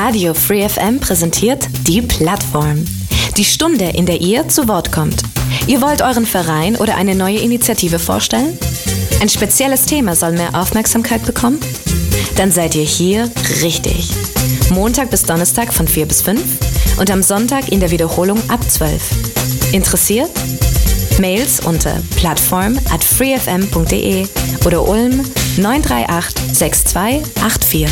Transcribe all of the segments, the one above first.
Radio Free FM präsentiert die Plattform. Die Stunde, in der ihr zu Wort kommt. Ihr wollt euren Verein oder eine neue Initiative vorstellen? Ein spezielles Thema soll mehr Aufmerksamkeit bekommen? Dann seid ihr hier richtig. Montag bis Donnerstag von 4 bis 5 und am Sonntag in der Wiederholung ab 12. Interessiert? Mails unter plattform@freefm.de oder Ulm 938 6284.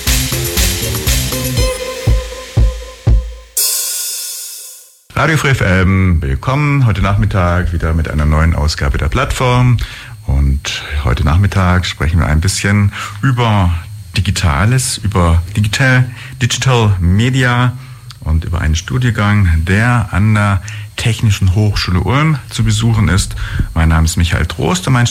Radio Free FM, willkommen heute Nachmittag wieder mit einer neuen Ausgabe der Plattform. Und heute Nachmittag sprechen wir ein bisschen über Digitales, über Digital Media und über einen Studiengang, der an der Technischen Hochschule Ulm zu besuchen ist. Mein Name ist Michael Troster, mein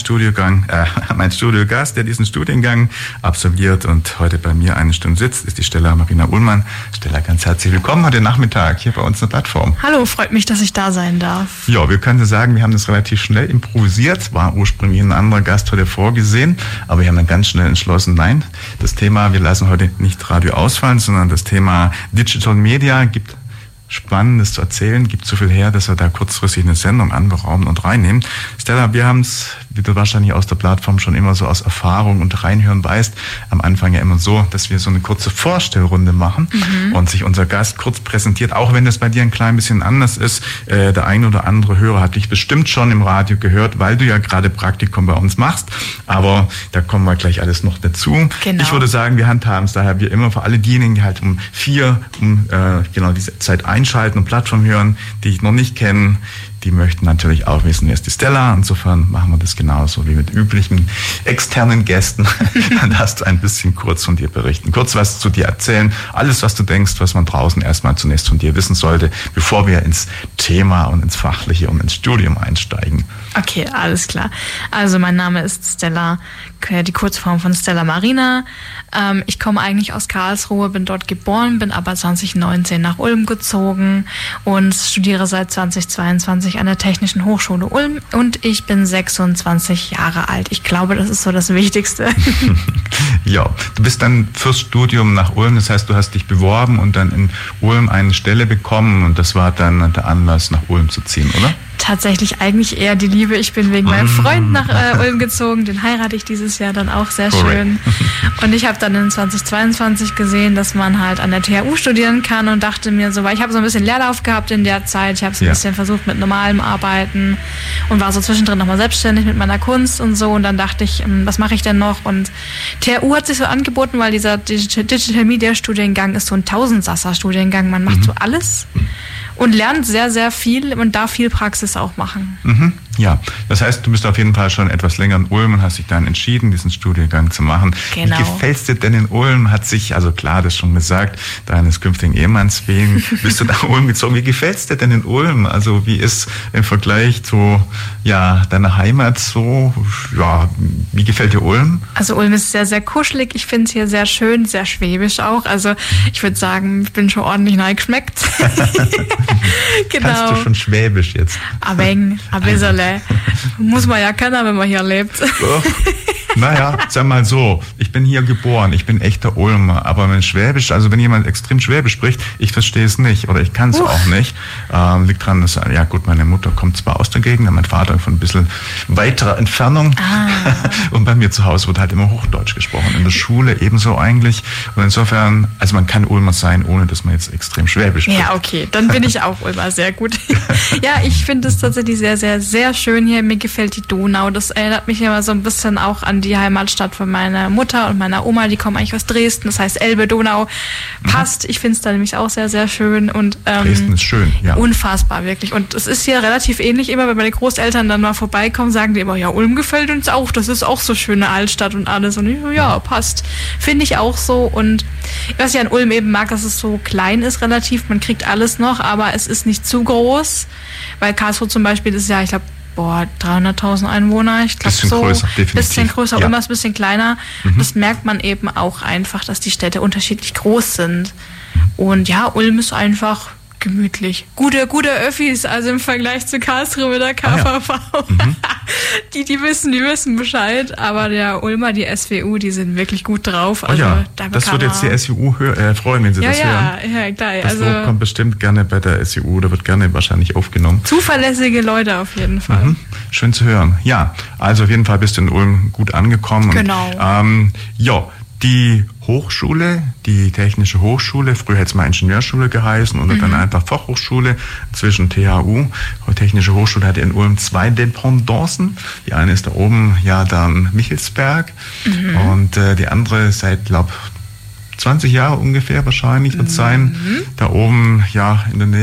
Studiogast, der diesen Studiengang absolviert und heute bei mir eine Stunde sitzt, ist die Stella Marina Ullmann. Stella, ganz herzlich willkommen heute Nachmittag hier bei uns in der Plattform. Hallo, freut mich, dass ich da sein darf. Ja, wir können sagen, wir haben das relativ schnell improvisiert, war ursprünglich ein anderer Gast heute vorgesehen, aber wir haben dann ganz schnell entschlossen, nein, das Thema, wir lassen heute nicht Radio ausfallen, sondern das Thema Digital Media gibt Spannendes zu erzählen, gibt so viel her, dass wir da kurzfristig eine Sendung anberaumen und reinnehmen. Stella, wir haben es, wie du wahrscheinlich aus der Plattform schon immer so aus Erfahrung und Reinhören weißt, am Anfang ja immer so, dass wir so eine kurze Vorstellrunde machen und sich unser Gast kurz präsentiert, auch wenn das bei dir ein klein bisschen anders ist. Der ein oder andere Hörer hat dich bestimmt schon im Radio gehört, weil du ja gerade Praktikum bei uns machst, aber da kommen wir gleich alles noch dazu. Genau. Ich würde sagen, wir handhaben es daher wie immer für alle diejenigen, die halt um 4 diese Zeit einschalten und Plattform hören, die ich noch nicht kenne, die möchten natürlich auch wissen, wer ist die Stella. Insofern machen wir das genauso wie mit üblichen externen Gästen. Dann darfst du ein bisschen kurz von dir berichten, kurz was zu dir erzählen. Alles, was du denkst, was man draußen erstmal zunächst von dir wissen sollte, bevor wir ins Thema und ins Fachliche und ins Studium einsteigen. Okay, alles klar. Also mein Name ist Stella, die Kurzform von Stella Marina. Ich komme eigentlich aus Karlsruhe, bin dort geboren, bin aber 2019 nach Ulm gezogen und studiere seit 2022 an der Technischen Hochschule Ulm und ich bin 26 Jahre alt. Ich glaube, das ist so das Wichtigste. Ja, du bist dann fürs Studium nach Ulm, das heißt, du hast dich beworben und dann in Ulm eine Stelle bekommen und das war dann der Anlass, nach Ulm zu ziehen, oder? Tatsächlich eigentlich eher die Liebe. Ich bin wegen meinem Freund nach Ulm gezogen. Den heirate ich dieses Jahr dann auch sehr schön. Und ich habe dann in 2022 gesehen, dass man halt an der THU studieren kann und dachte mir so, weil ich habe so ein bisschen Leerlauf gehabt in der Zeit. Ich habe so ein bisschen versucht mit normalem Arbeiten und war so zwischendrin nochmal selbstständig mit meiner Kunst und so. Und dann dachte ich, was mache ich denn noch? Und THU hat sich so angeboten, weil dieser Digital Media Studiengang ist so ein Tausendsasser-Studiengang. Man macht so alles. Und lernt sehr, sehr viel und darf viel Praxis auch machen. Ja, das heißt, du bist auf jeden Fall schon etwas länger in Ulm und hast dich dann entschieden, diesen Studiengang zu machen. Genau. Wie gefällt's dir denn in Ulm? Hat sich, also klar, das schon gesagt, deines künftigen Ehemanns wegen, bist du nach Ulm gezogen. Wie gefällt's dir denn in Ulm? Also wie ist im Vergleich zu deiner Heimat so, wie gefällt dir Ulm? Also Ulm ist sehr, sehr kuschelig. Ich finde es hier sehr schön, sehr schwäbisch auch. Also ich würde sagen, ich bin schon ordentlich geschmeckt. Genau. Kannst du schon Schwäbisch jetzt? Ein bisschen. Muss man ja können, wenn man hier lebt. Naja, sag mal so, ich bin hier geboren, ich bin echter Ulmer, aber wenn Schwäbisch, also wenn jemand extrem Schwäbisch spricht, ich verstehe es nicht oder ich kann es auch nicht. Liegt dran, dass, meine Mutter kommt zwar aus der Gegend, mein Vater von ein bisschen weiterer Entfernung und bei mir zu Hause wird halt immer Hochdeutsch gesprochen, in der Schule ebenso eigentlich und insofern, also man kann Ulmer sein, ohne dass man jetzt extrem Schwäbisch spricht. Ja, okay, dann bin ich auch Ulmer, sehr gut. Ja, ich finde es tatsächlich sehr, sehr, sehr schön hier, mir gefällt die Donau, das erinnert mich immer so ein bisschen auch an die Heimatstadt von meiner Mutter und meiner Oma, die kommen eigentlich aus Dresden, das heißt Elbe, Donau, passt. Ich finde es da nämlich auch sehr, sehr schön. Und Dresden ist schön, ja. Unfassbar, wirklich. Und es ist hier relativ ähnlich, immer wenn meine Großeltern dann mal vorbeikommen, sagen die immer, ja, Ulm gefällt uns auch, das ist auch so schöne Altstadt und alles. Und ich so, ja, passt. Finde ich auch so. Und was ich an Ulm eben mag, dass es so klein ist relativ, man kriegt alles noch, aber es ist nicht zu groß, weil Karlsruhe zum Beispiel ist ja, ich glaube, 300.000 Einwohner, ich glaube so. Größer, definitiv. Bisschen größer, immer ein bisschen kleiner. Das merkt man eben auch einfach, dass die Städte unterschiedlich groß sind. Und ja, Ulm ist einfach gemütlich. Gute Öffis, also im Vergleich zu Karlsruhe mit der KVV. Die wissen Bescheid, aber der Ulmer, die SWU, die sind wirklich gut drauf. Also das wird jetzt die SWU freuen, wenn sie das hören. Ja, klar. Das kommt bestimmt gerne bei der SWU, da wird gerne wahrscheinlich aufgenommen. Zuverlässige Leute auf jeden Fall. Schön zu hören. Ja, also auf jeden Fall bist du in Ulm gut angekommen. Genau. Die Hochschule, die Technische Hochschule, früher hätte es mal Ingenieurschule geheißen oder dann einfach Fachhochschule, zwischen THU. Die Technische Hochschule hatte in Ulm 2 Dependancen. Die eine ist da oben, da am Michelsberg und die andere seit, 20 Jahre ungefähr wahrscheinlich wird sein. Da oben, in der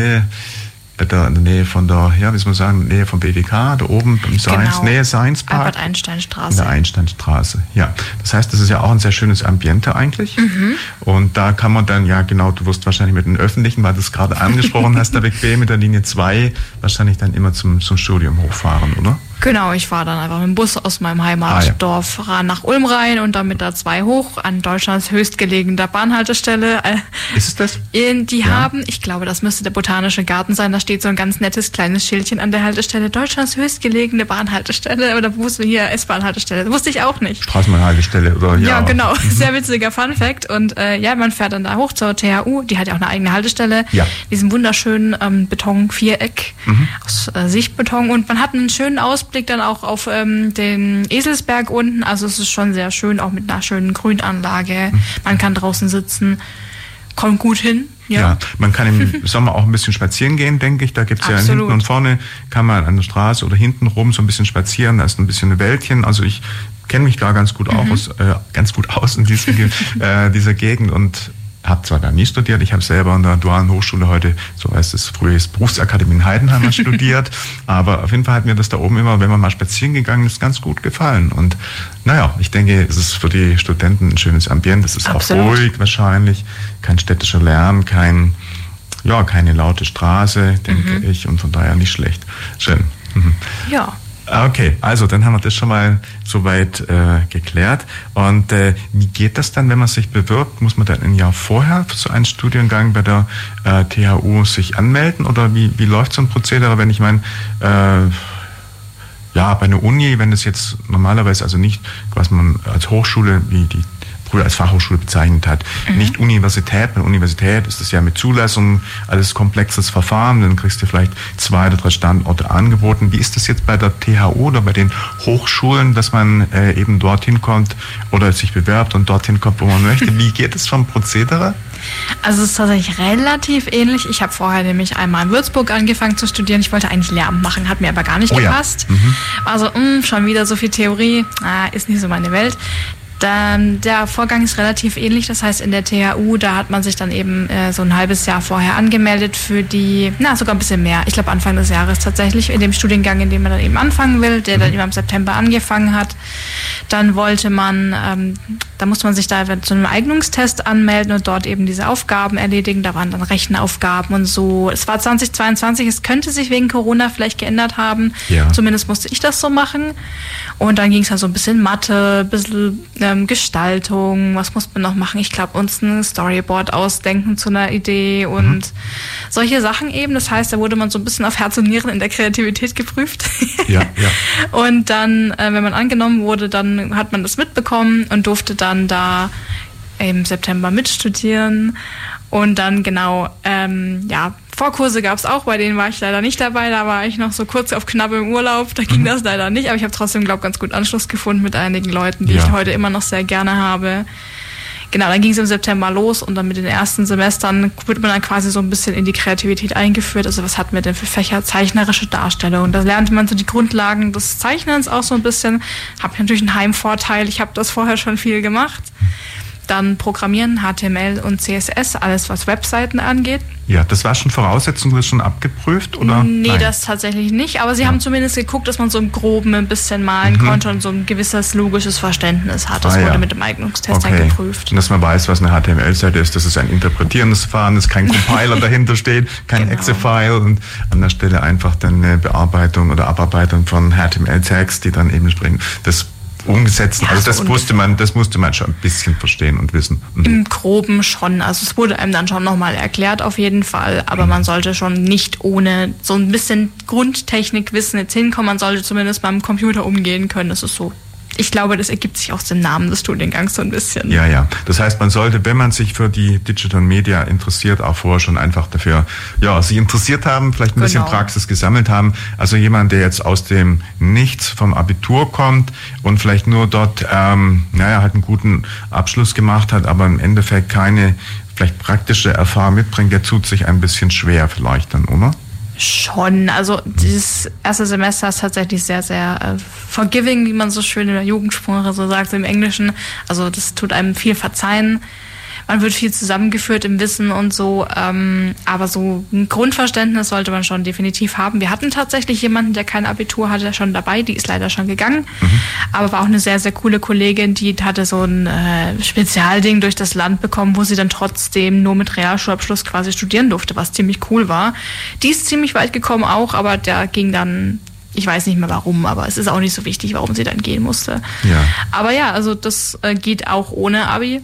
Nähe von der, Nähe vom BWK, da oben beim Science, Nähe Science Park. Albert-Einstein-Straße. In der Einstein-Straße, ja. Das heißt, das ist ja auch ein sehr schönes Ambiente eigentlich. Und da kann man dann, du wirst wahrscheinlich mit den Öffentlichen, weil du es gerade angesprochen hast, der bequem mit der Linie 2, wahrscheinlich dann immer zum Studium hochfahren, oder? Genau, ich fahre dann einfach mit dem Bus aus meinem Heimatdorf nach Ulm rein und dann mit der 2 hoch an Deutschlands höchstgelegener Bahnhaltestelle. Ist es das? Die haben, ich glaube, das müsste der Botanische Garten sein, da steht so ein ganz nettes kleines Schildchen an der Haltestelle, Deutschlands höchstgelegene Bahnhaltestelle oder hier S-Bahn-Haltestelle, das wusste ich auch nicht. Straßenbahnhaltestelle oder Ja, genau, sehr witziger Funfact und man fährt dann da hoch zur THU, die hat ja auch eine eigene Haltestelle, diesem wunderschönen Betonviereck aus Sichtbeton und man hat einen schönen Ausblick dann auch auf den Eselsberg unten. Also es ist schon sehr schön, auch mit einer schönen Grünanlage. Man kann draußen sitzen, kommt gut hin. Ja, man kann im Sommer auch ein bisschen spazieren gehen, denke ich. Da gibt es ja hinten und vorne, kann man an der Straße oder hinten rum so ein bisschen spazieren. Da ist ein bisschen ein Wäldchen. Also ich kenne mich da ganz gut aus in dieser Gegend und habe zwar da nie studiert, ich habe selber an der Dualen Hochschule heute, so heißt es, früher ist Berufsakademie in Heidenheim studiert, aber auf jeden Fall hat mir das da oben immer, wenn man mal spazieren gegangen ist, ganz gut gefallen. Und ich denke, es ist für die Studenten ein schönes Ambiente, es ist auch ruhig wahrscheinlich, kein städtischer Lärm, keine laute Straße, denke ich, und von daher nicht schlecht. Schön. Ja. Okay, also dann haben wir das schon mal soweit geklärt. Und wie geht das dann, wenn man sich bewirbt? Muss man dann ein Jahr vorher für so einen Studiengang bei der THU sich anmelden? Oder wie läuft so ein Prozedere, wenn ich meine, bei einer Uni, wenn das jetzt normalerweise also nicht, was man als Hochschule, wie die früher als Fachhochschule bezeichnet hat. Nicht Universität. Bei der Universität ist das ja mit Zulassung alles komplexes Verfahren. Dann kriegst du vielleicht 2 oder 3 Standorte angeboten. Wie ist das jetzt bei der THU oder bei den Hochschulen, dass man eben dorthin kommt oder sich bewerbt und dorthin kommt, wo man möchte? Wie geht es vom Prozedere? Also es ist tatsächlich relativ ähnlich. Ich habe vorher nämlich einmal in Würzburg angefangen zu studieren. Ich wollte eigentlich Lehramt machen, hat mir aber gar nicht gepasst. Also schon wieder so viel Theorie, ist nicht so meine Welt. Der Vorgang ist relativ ähnlich, das heißt in der THU, da hat man sich dann eben so ein halbes Jahr vorher angemeldet für sogar ein bisschen mehr. Ich glaube Anfang des Jahres tatsächlich, in dem Studiengang, in dem man dann eben anfangen will, der dann eben im September angefangen hat. Dann wollte man, da musste man sich da zu einem Eignungstest anmelden und dort eben diese Aufgaben erledigen. Da waren dann Rechenaufgaben und so. Es war 2022, es könnte sich wegen Corona vielleicht geändert haben. Ja. Zumindest musste ich das so machen. Und dann ging es halt so ein bisschen Mathe, ein bisschen Gestaltung, was muss man noch machen? Ich glaube, uns ein Storyboard ausdenken zu einer Idee und solche Sachen eben. Das heißt, da wurde man so ein bisschen auf Herz und Nieren in der Kreativität geprüft. Ja. Und dann, wenn man angenommen wurde, dann hat man das mitbekommen und durfte dann da im September mitstudieren. Und dann Vorkurse gab es auch, bei denen war ich leider nicht dabei, da war ich noch so kurz auf knapp im Urlaub, da ging das leider nicht, aber ich habe trotzdem, ganz gut Anschluss gefunden mit einigen Leuten, die ich heute immer noch sehr gerne habe. Genau, dann ging es im September los und dann mit den ersten Semestern wird man dann quasi so ein bisschen in die Kreativität eingeführt. Also was hatten wir denn für Fächer? Zeichnerische Darstellung. Und da lernte man so die Grundlagen des Zeichnens auch so ein bisschen. Habe natürlich einen Heimvorteil, ich habe das vorher schon viel gemacht. Dann Programmieren, HTML und CSS, alles was Webseiten angeht. Ja, das war schon Voraussetzung, das schon abgeprüft, oder? Nee, Nein. Das tatsächlich nicht. Aber sie haben zumindest geguckt, dass man so im Groben ein bisschen malen konnte und so ein gewisses logisches Verständnis hat. Das wurde mit dem Eignungstest dann geprüft. Und dass man weiß, was eine HTML-Seite ist, dass es ein interpretierendes Verfahren ist, kein Compiler dahinter steht, kein Exe-File und an der Stelle einfach dann eine Bearbeitung oder Abarbeitung von HTML-Tags, die dann eben sprechen. Das umsetzen? Ja, also das musste man schon ein bisschen verstehen und wissen. Im Groben schon. Also es wurde einem dann schon nochmal erklärt auf jeden Fall, aber man sollte schon nicht ohne so ein bisschen Grundtechnikwissen jetzt hinkommen. Man sollte zumindest beim Computer umgehen können. Das ist so. Ich glaube, das ergibt sich aus dem Namen des Studiengangs so ein bisschen. Ja. Das heißt, man sollte, wenn man sich für die Digital Media interessiert, auch vorher schon einfach dafür, sich interessiert haben, vielleicht ein bisschen Praxis gesammelt haben. Also jemand, der jetzt aus dem Nichts vom Abitur kommt und vielleicht nur dort, halt einen guten Abschluss gemacht hat, aber im Endeffekt keine vielleicht praktische Erfahrung mitbringt, der tut sich ein bisschen schwer vielleicht dann, oder? Schon, also dieses erste Semester ist tatsächlich sehr, sehr forgiving, wie man so schön in der Jugendsprache so sagt, im Englischen. Also das tut einem viel verzeihen. Man wird viel zusammengeführt im Wissen und so, aber so ein Grundverständnis sollte man schon definitiv haben. Wir hatten tatsächlich jemanden, der kein Abitur hatte, schon dabei, die ist leider schon gegangen, aber war auch eine sehr, sehr coole Kollegin, die hatte so ein Spezialding durch das Land bekommen, wo sie dann trotzdem nur mit Realschulabschluss quasi studieren durfte, was ziemlich cool war. Die ist ziemlich weit gekommen auch, aber der ging dann, ich weiß nicht mehr warum, aber es ist auch nicht so wichtig, warum sie dann gehen musste. Ja. Aber ja, also das geht auch ohne Abi.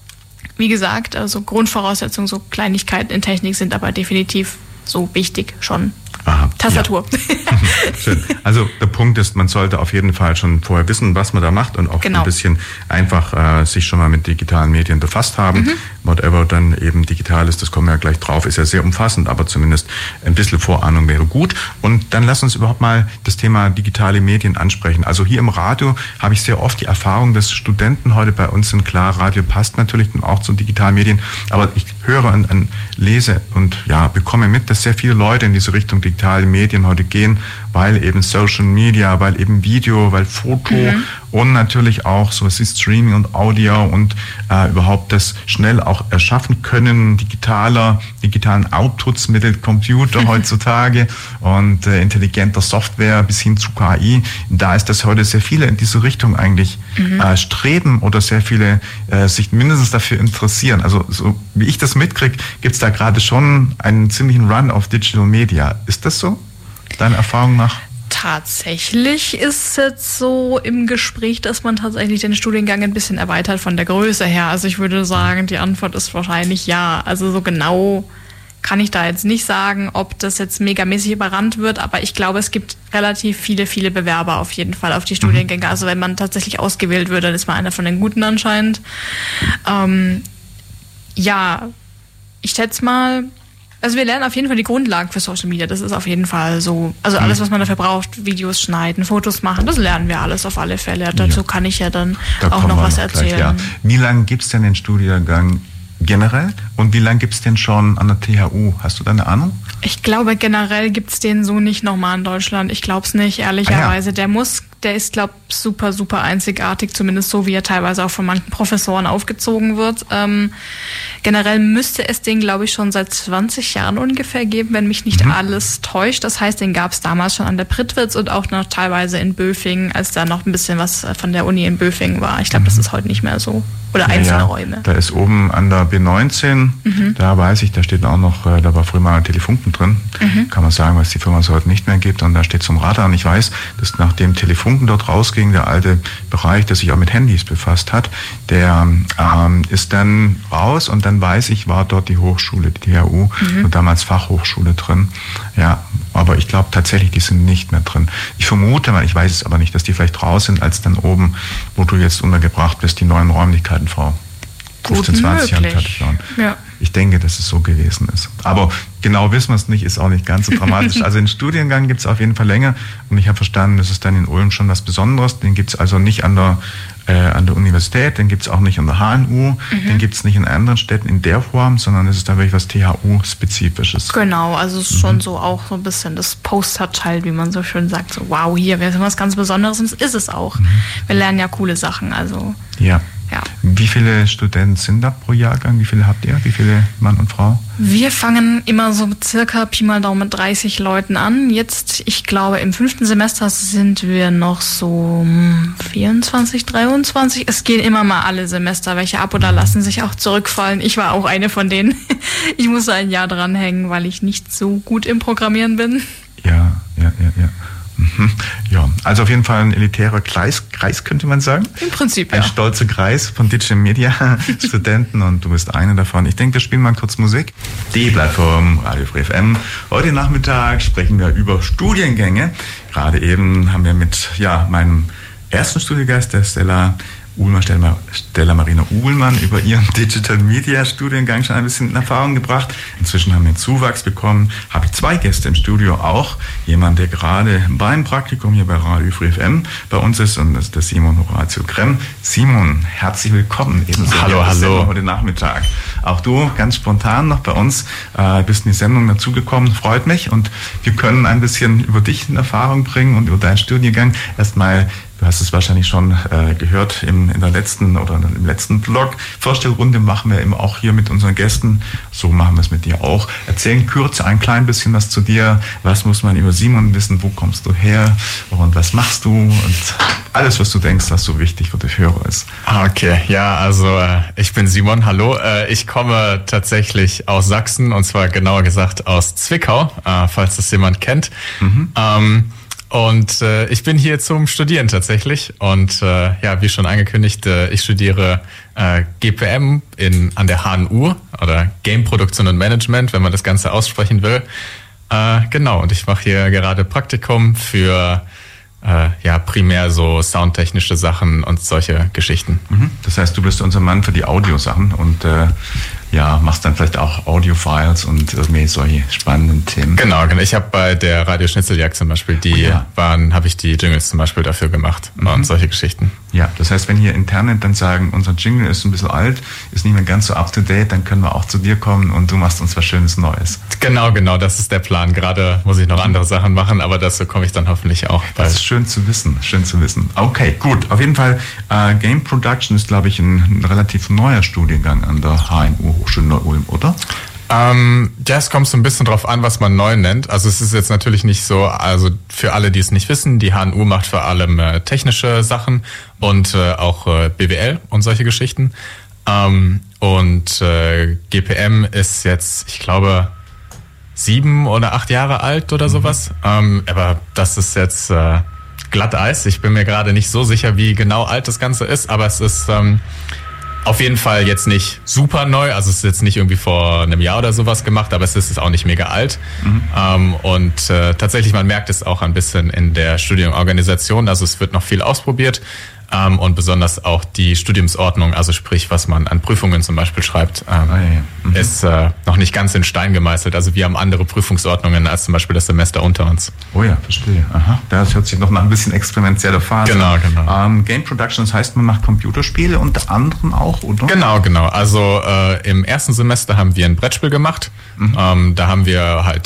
Wie gesagt, also Grundvoraussetzungen, so Kleinigkeiten in Technik sind aber definitiv so wichtig schon. Aha, Tastatur. Ja. Schön. Also der Punkt ist, man sollte auf jeden Fall schon vorher wissen, was man da macht und auch ein bisschen einfach sich schon mal mit digitalen Medien befasst haben. Whatever dann eben digital ist, das kommen wir ja gleich drauf, ist ja sehr umfassend, aber zumindest ein bisschen Vorahnung wäre gut. Und dann lass uns überhaupt mal das Thema digitale Medien ansprechen. Also hier im Radio habe ich sehr oft die Erfahrung, dass Studenten heute bei uns sind, klar, Radio passt natürlich auch zu digitalen Medien, aber ich höre und lese und bekomme mit, dass sehr viele Leute in diese Richtung digitale Medien heute gehen, weil eben Social Media, weil eben Video, weil Foto und natürlich auch so was ist Streaming und Audio und überhaupt das schnell auch erschaffen können, digitalen Outputs mittels Computer heutzutage und intelligenter Software bis hin zu KI. Da ist das heute sehr viele in diese Richtung eigentlich streben oder sehr viele sich mindestens dafür interessieren. Also so wie ich das mitkriege, gibt es da gerade schon einen ziemlichen Run auf Digital Media. Ist das so, deiner Erfahrung nach? Tatsächlich ist es jetzt so im Gespräch, dass man tatsächlich den Studiengang ein bisschen erweitert von der Größe her. Also ich würde sagen, die Antwort ist wahrscheinlich ja. Also so genau kann ich da jetzt nicht sagen, ob das jetzt megamäßig überrannt wird, aber ich glaube, es gibt relativ viele Bewerber auf jeden Fall auf die Studiengänge. Also wenn man tatsächlich ausgewählt wird, dann ist man einer von den Guten anscheinend. Ich schätze mal, also wir lernen auf jeden Fall die Grundlagen für Social Media. Das ist auf jeden Fall so. Also alles, was man dafür braucht, Videos schneiden, Fotos machen, das lernen wir alles auf alle Fälle. Dazu kann ich ja dann auch noch was erzählen. Gleich, ja. Wie lange gibt es denn den Studiengang generell? Und wie lange gibt es den schon an der THU? Hast du da eine Ahnung? Ich glaube, generell gibt es den so nicht nochmal in Deutschland. Ich glaube es nicht, ehrlicherweise. Der ist, glaube ich, super einzigartig, zumindest so, wie er teilweise auch von manchen Professoren aufgezogen wird. Generell müsste es den, glaube ich, schon seit 20 Jahren ungefähr geben, wenn mich nicht alles täuscht. Das heißt, den gab es damals schon an der Prittwitz und auch noch teilweise in Böfingen, als da noch ein bisschen was von der Uni in Böfingen war. Ich glaube, das ist heute nicht mehr so. Oder einzelne Räume. Da ist oben an der B19, da weiß ich, da steht auch noch, da war früher mal Telefunken drin. Kann man sagen, was die Firma so heute nicht mehr gibt. Und da steht zum Radar. Und ich weiß, dass nachdem Telefunken dort rausging, der alte Bereich, der sich auch mit Handys befasst hat, der ist dann raus. Und dann weiß ich, war dort die Hochschule, die THU, und damals Fachhochschule drin. Ja, aber ich glaube tatsächlich, die sind nicht mehr drin. Ich vermute mal, ich weiß es aber nicht, dass die vielleicht raus sind, als dann oben, wo du jetzt untergebracht bist, die neuen Räumlichkeiten vor 15, 20 Jahren fertig waren. Ja. Ich denke, dass es so gewesen ist. Aber genau wissen wir es nicht, ist auch nicht ganz so dramatisch. Also den Studiengang gibt es auf jeden Fall länger. Und ich habe verstanden, das ist dann in Ulm schon was Besonderes. Den gibt es also nicht an der Universität, den gibt es auch nicht an der HNU, den gibt es nicht in anderen Städten in der Form, sondern es ist da wirklich was THU-Spezifisches. Genau, also es ist schon so auch so ein bisschen das Poster-Child, wie man so schön sagt. So, wow, hier wäre was ganz Besonderes. Und das ist es auch. Wir lernen ja coole Sachen. Also ja. Wie viele Studenten sind da pro Jahrgang? Wie viele habt ihr? Wie viele Mann und Frau? Wir fangen immer so circa Pi mal Daumen mit 30 Leuten an. Jetzt, ich glaube, im 5. Semester sind wir noch so 24, 23. Es gehen immer mal alle Semester welche ab oder lassen sich auch zurückfallen. Ich war auch eine von denen. Ich musste ein Jahr dranhängen, weil ich nicht so gut im Programmieren bin. Ja. Ja, also auf jeden Fall ein elitärer Kreis könnte man sagen. Im Prinzip, Ein stolzer Kreis von Digital Media Studenten und du bist einer davon. Ich denke, wir spielen mal kurz Musik. Die Plattform Radio Free FM. Heute Nachmittag sprechen wir über Studiengänge. Gerade eben haben wir mit meinem ersten Studiengast, der Stella Marina Uhlmann, über ihren Digital Media Studiengang schon ein bisschen in Erfahrung gebracht. Inzwischen haben wir einen Zuwachs bekommen. Habe ich 2 Gäste im Studio, auch jemand, der gerade beim Praktikum hier bei Radio Free FM bei uns ist, und das ist der Simon Horatio Kremm. Simon, herzlich willkommen. Hallo. Heute Nachmittag. Auch du ganz spontan noch bei uns bist in die Sendung dazugekommen. Freut mich, und wir können ein bisschen über dich in Erfahrung bringen und über deinen Studiengang. Erstmal, du hast es wahrscheinlich schon gehört im letzten Blog. Vorstellrunde machen wir eben auch hier mit unseren Gästen. So machen wir es mit dir auch. Erzähl in Kürze ein klein bisschen was zu dir. Was muss man über Simon wissen? Wo kommst du her? Und was machst du? Und alles, was du denkst, was so wichtig für die Hörer ist. Okay, ja, also ich bin Simon, hallo. Ich komme tatsächlich aus Sachsen, und zwar genauer gesagt aus Zwickau, falls das jemand kennt. Und ich bin hier zum Studieren tatsächlich, und wie schon angekündigt, ich studiere GPM an der HNU, oder Game Produktion und Management, wenn man das Ganze aussprechen will. Genau, und ich mache hier gerade Praktikum für primär so soundtechnische Sachen und solche Geschichten. Das heißt, du bist unser Mann für die Audiosachen und machst dann vielleicht auch Audiofiles und irgendwie solche spannenden Themen. Genau. Ich habe bei der Radio Schnitzeljagd zum Beispiel, habe ich die Jingles zum Beispiel dafür gemacht und solche Geschichten. Ja, das heißt, wenn hier interne dann sagen, unser Jingle ist ein bisschen alt, ist nicht mehr ganz so up to date, dann können wir auch zu dir kommen und du machst uns was Schönes Neues. Genau, das ist der Plan. Gerade muss ich noch andere Sachen machen, aber dazu komme ich dann hoffentlich auch bald. Das ist schön zu wissen. Okay, gut. Auf jeden Fall, Game Production ist, glaube ich, ein relativ neuer Studiengang an der HNU Hochschule Neu-Ulm, oder? Es kommt so ein bisschen drauf an, was man neu nennt. Also es ist jetzt natürlich nicht so, also für alle, die es nicht wissen, die HNU macht vor allem technische Sachen und auch BWL und solche Geschichten. Und GPM ist jetzt, ich glaube, 7 oder 8 Jahre alt oder sowas. Aber das ist jetzt Glatteis. Ich bin mir gerade nicht so sicher, wie genau alt das Ganze ist, aber es ist auf jeden Fall jetzt nicht super neu. Also es ist jetzt nicht irgendwie vor einem Jahr oder sowas gemacht, aber es ist auch nicht mega alt. Tatsächlich, man merkt es auch ein bisschen in der Studienorganisation. Also es wird noch viel ausprobiert. Und besonders auch die Studiumsordnung, also sprich, was man an Prüfungen zum Beispiel schreibt, ist noch nicht ganz in Stein gemeißelt. Also wir haben andere Prüfungsordnungen als zum Beispiel das Semester unter uns. Oh ja, verstehe. Aha. Das hört sich noch nach ein bisschen experimentieller Phase an. Genau. Game Production, das heißt, man macht Computerspiele unter anderem auch, oder? Genau. Also im ersten Semester haben wir ein Brettspiel gemacht. Da haben wir halt,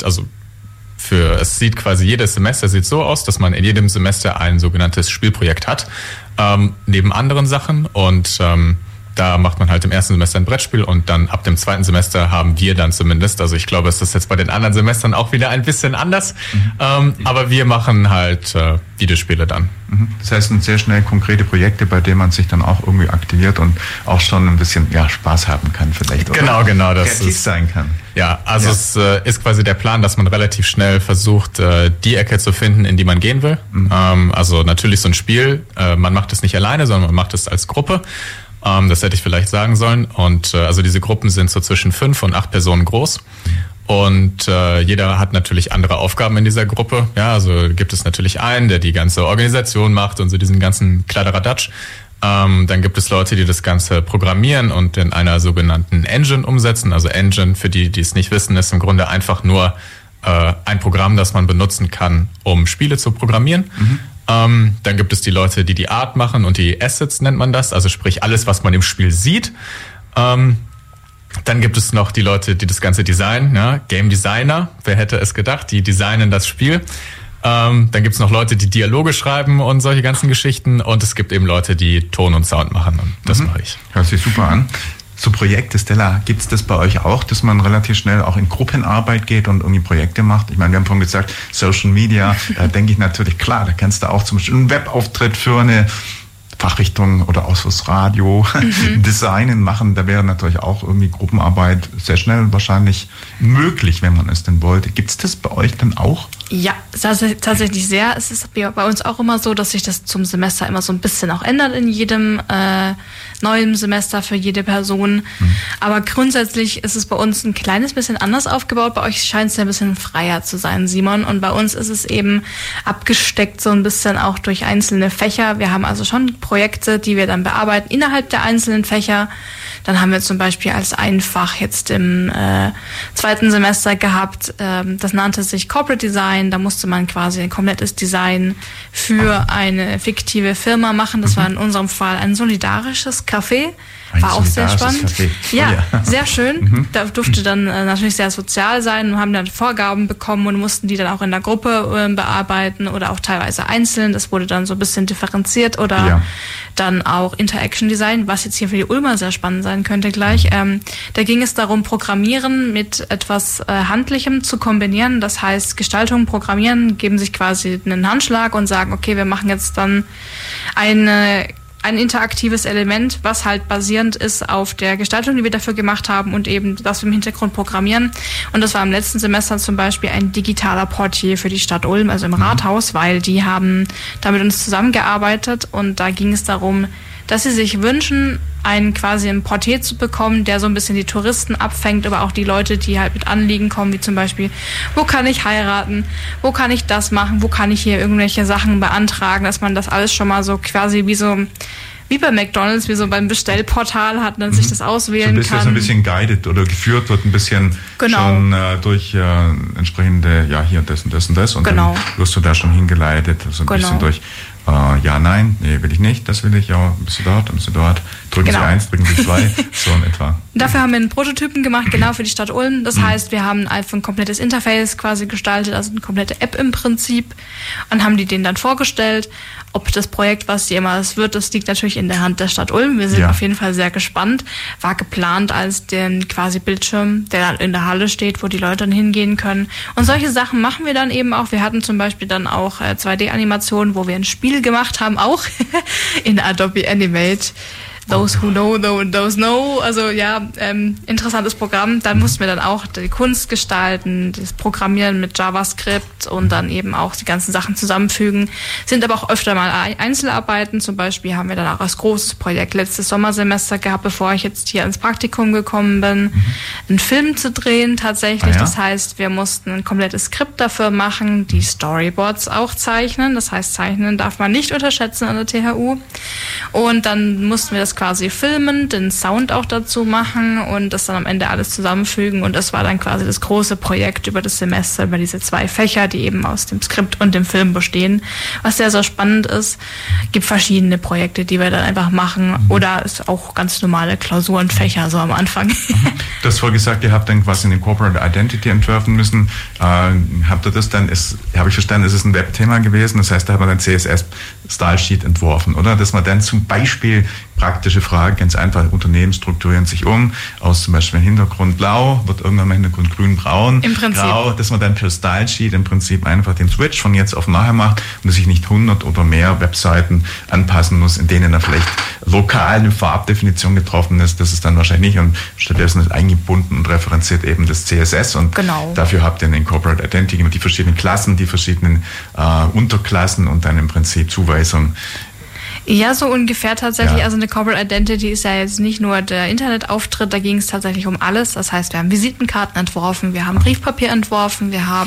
es sieht quasi, jedes Semester sieht so aus, dass man in jedem Semester ein sogenanntes Spielprojekt hat, neben anderen Sachen, und da macht man halt im ersten Semester ein Brettspiel, und dann ab dem zweiten Semester haben wir dann zumindest, also ich glaube, es ist jetzt bei den anderen Semestern auch wieder ein bisschen anders, aber wir machen halt Videospiele dann. Das heißt, sind sehr schnell konkrete Projekte, bei denen man sich dann auch irgendwie aktiviert und auch schon ein bisschen Spaß haben kann vielleicht. Oder? Genau. Das kreativ sein kann. Ja, also es ist quasi der Plan, dass man relativ schnell versucht, die Ecke zu finden, in die man gehen will. Also natürlich so ein Spiel, man macht es nicht alleine, sondern man macht es als Gruppe. Das hätte ich vielleicht sagen sollen. Und also diese Gruppen sind so zwischen 5 und 8 Personen groß. Und jeder hat natürlich andere Aufgaben in dieser Gruppe. Ja, also gibt es natürlich einen, der die ganze Organisation macht und so diesen ganzen Kladderadatsch. Dann gibt es Leute, die das Ganze programmieren und in einer sogenannten Engine umsetzen. Also Engine, für die es nicht wissen, ist im Grunde einfach nur ein Programm, das man benutzen kann, um Spiele zu programmieren. Dann gibt es die Leute, die Art machen, und die Assets nennt man das, also sprich alles, was man im Spiel sieht. Dann gibt es noch die Leute, die das Ganze designen, ja? Game Designer, wer hätte es gedacht, die designen das Spiel. Dann gibt es noch Leute, die Dialoge schreiben und solche ganzen Geschichten, und es gibt eben Leute, die Ton und Sound machen, und das mache ich. Hört sich super an. So Projekte, Stella, gibt es das bei euch auch, dass man relativ schnell auch in Gruppenarbeit geht und irgendwie Projekte macht? Ich meine, wir haben vorhin gesagt, Social Media, da denke ich natürlich, klar, da kannst du auch zum Beispiel einen Webauftritt für eine Fachrichtung oder auch fürs Radio Designen machen. Da wäre natürlich auch irgendwie Gruppenarbeit sehr schnell wahrscheinlich möglich, wenn man es denn wollte. Gibt es das bei euch dann auch? Ja, tatsächlich sehr. Es ist bei uns auch immer so, dass sich das zum Semester immer so ein bisschen auch ändert in jedem neuen Semester für jede Person. Aber grundsätzlich ist es bei uns ein kleines bisschen anders aufgebaut. Bei euch scheint es ja ein bisschen freier zu sein, Simon. Und bei uns ist es eben abgesteckt so ein bisschen auch durch einzelne Fächer. Wir haben also schon Projekte, die wir dann bearbeiten innerhalb der einzelnen Fächer. Dann haben wir zum Beispiel als ein Fach jetzt im zweiten Semester gehabt, das nannte sich Corporate Design. Da musste man quasi ein komplettes Design für eine fiktive Firma machen. Das war in unserem Fall ein solidarisches Café. War auch sehr spannend. Ja, sehr schön. Da durfte dann natürlich sehr sozial sein und haben dann Vorgaben bekommen und mussten die dann auch in der Gruppe bearbeiten oder auch teilweise einzeln. Das wurde dann so ein bisschen differenziert oder dann auch Interaction Design, was jetzt hier für die Ulmer sehr spannend sein könnte gleich. Da ging es darum, Programmieren mit etwas Handlichem zu kombinieren. Das heißt, Gestaltung, Programmieren, geben sich quasi einen Handschlag und sagen, okay, wir machen jetzt dann ein interaktives Element, was halt basierend ist auf der Gestaltung, die wir dafür gemacht haben und eben das im Hintergrund programmieren. Und das war im letzten Semester zum Beispiel ein digitaler Portier für die Stadt Ulm, also im Rathaus, weil die haben da mit uns zusammengearbeitet und da ging es darum, dass sie sich wünschen, quasi ein Portier zu bekommen, der so ein bisschen die Touristen abfängt, aber auch die Leute, die halt mit Anliegen kommen, wie zum Beispiel, wo kann ich heiraten, wo kann ich das machen, wo kann ich hier irgendwelche Sachen beantragen, dass man das alles schon mal so quasi wie bei McDonald's, wie so beim Bestellportal hat, dass sich das auswählen kann. So ein bisschen guided oder geführt wird, ein bisschen schon durch entsprechende, hier das und das und das und dann wirst du da schon hingeleitet, so ein bisschen durch ja, nein, nee, will ich nicht, das will ich, ja, bist du dort, drücken Sie 1, drücken Sie 2, so in etwa. Dafür haben wir einen Prototypen gemacht, genau für die Stadt Ulm. Das heißt, wir haben einfach ein komplettes Interface quasi gestaltet, also eine komplette App im Prinzip und haben denen dann vorgestellt. Ob das Projekt, was jemals wird, das liegt natürlich in der Hand der Stadt Ulm. Wir sind auf jeden Fall sehr gespannt. War geplant als den quasi Bildschirm, der dann in der Halle steht, wo die Leute dann hingehen können. Und solche Sachen machen wir dann eben auch. Wir hatten zum Beispiel dann auch 2D-Animationen, wo wir ein Spiel gemacht haben, auch in Adobe Animate. Those who know, those know. Also ja, interessantes Programm. Da mussten wir dann auch die Kunst gestalten, das Programmieren mit JavaScript und dann eben auch die ganzen Sachen zusammenfügen. Sind aber auch öfter mal Einzelarbeiten. Zum Beispiel haben wir dann auch als großes Projekt letztes Sommersemester gehabt, bevor ich jetzt hier ins Praktikum gekommen bin, einen Film zu drehen tatsächlich. Das heißt, wir mussten ein komplettes Skript dafür machen, die Storyboards auch zeichnen. Das heißt, zeichnen darf man nicht unterschätzen an der THU. Und dann mussten wir das quasi filmen, den Sound auch dazu machen und das dann am Ende alles zusammenfügen. Und das war dann quasi das große Projekt über das Semester, über diese 2 Fächer, die eben aus dem Skript und dem Film bestehen. Was sehr, sehr spannend ist. Gibt verschiedene Projekte, die wir dann einfach machen. Oder ist auch ganz normale Klausurenfächer so am Anfang. Du hast vorher gesagt, ihr habt dann quasi eine Corporate Identity entwerfen müssen. Habt ihr das dann, habe ich verstanden, ist es ein Webthema gewesen. Das heißt, da hat man dann CSS-Style-Sheet entworfen, oder? Dass man dann zum Beispiel praktische Frage, ganz einfach, Unternehmen strukturieren sich aus zum Beispiel Hintergrund blau, wird irgendwann mal Hintergrund grün, braun, im Prinzip grau, dass man dann per Style Sheet im Prinzip einfach den Switch von jetzt auf nachher macht und dass sich nicht 100 oder mehr Webseiten anpassen muss, in denen dann vielleicht lokal eine Farbdefinition getroffen ist, das ist dann wahrscheinlich nicht und stattdessen ist eingebunden und referenziert eben das CSS und dafür habt ihr in Corporate Identity die verschiedenen Klassen, die verschiedenen Unterklassen und dann im Prinzip Zuweisung. Ja, so ungefähr tatsächlich. Ja. Also eine Corporate Identity ist ja jetzt nicht nur der Internetauftritt, da ging es tatsächlich um alles. Das heißt, wir haben Visitenkarten entworfen, wir haben Briefpapier entworfen, wir haben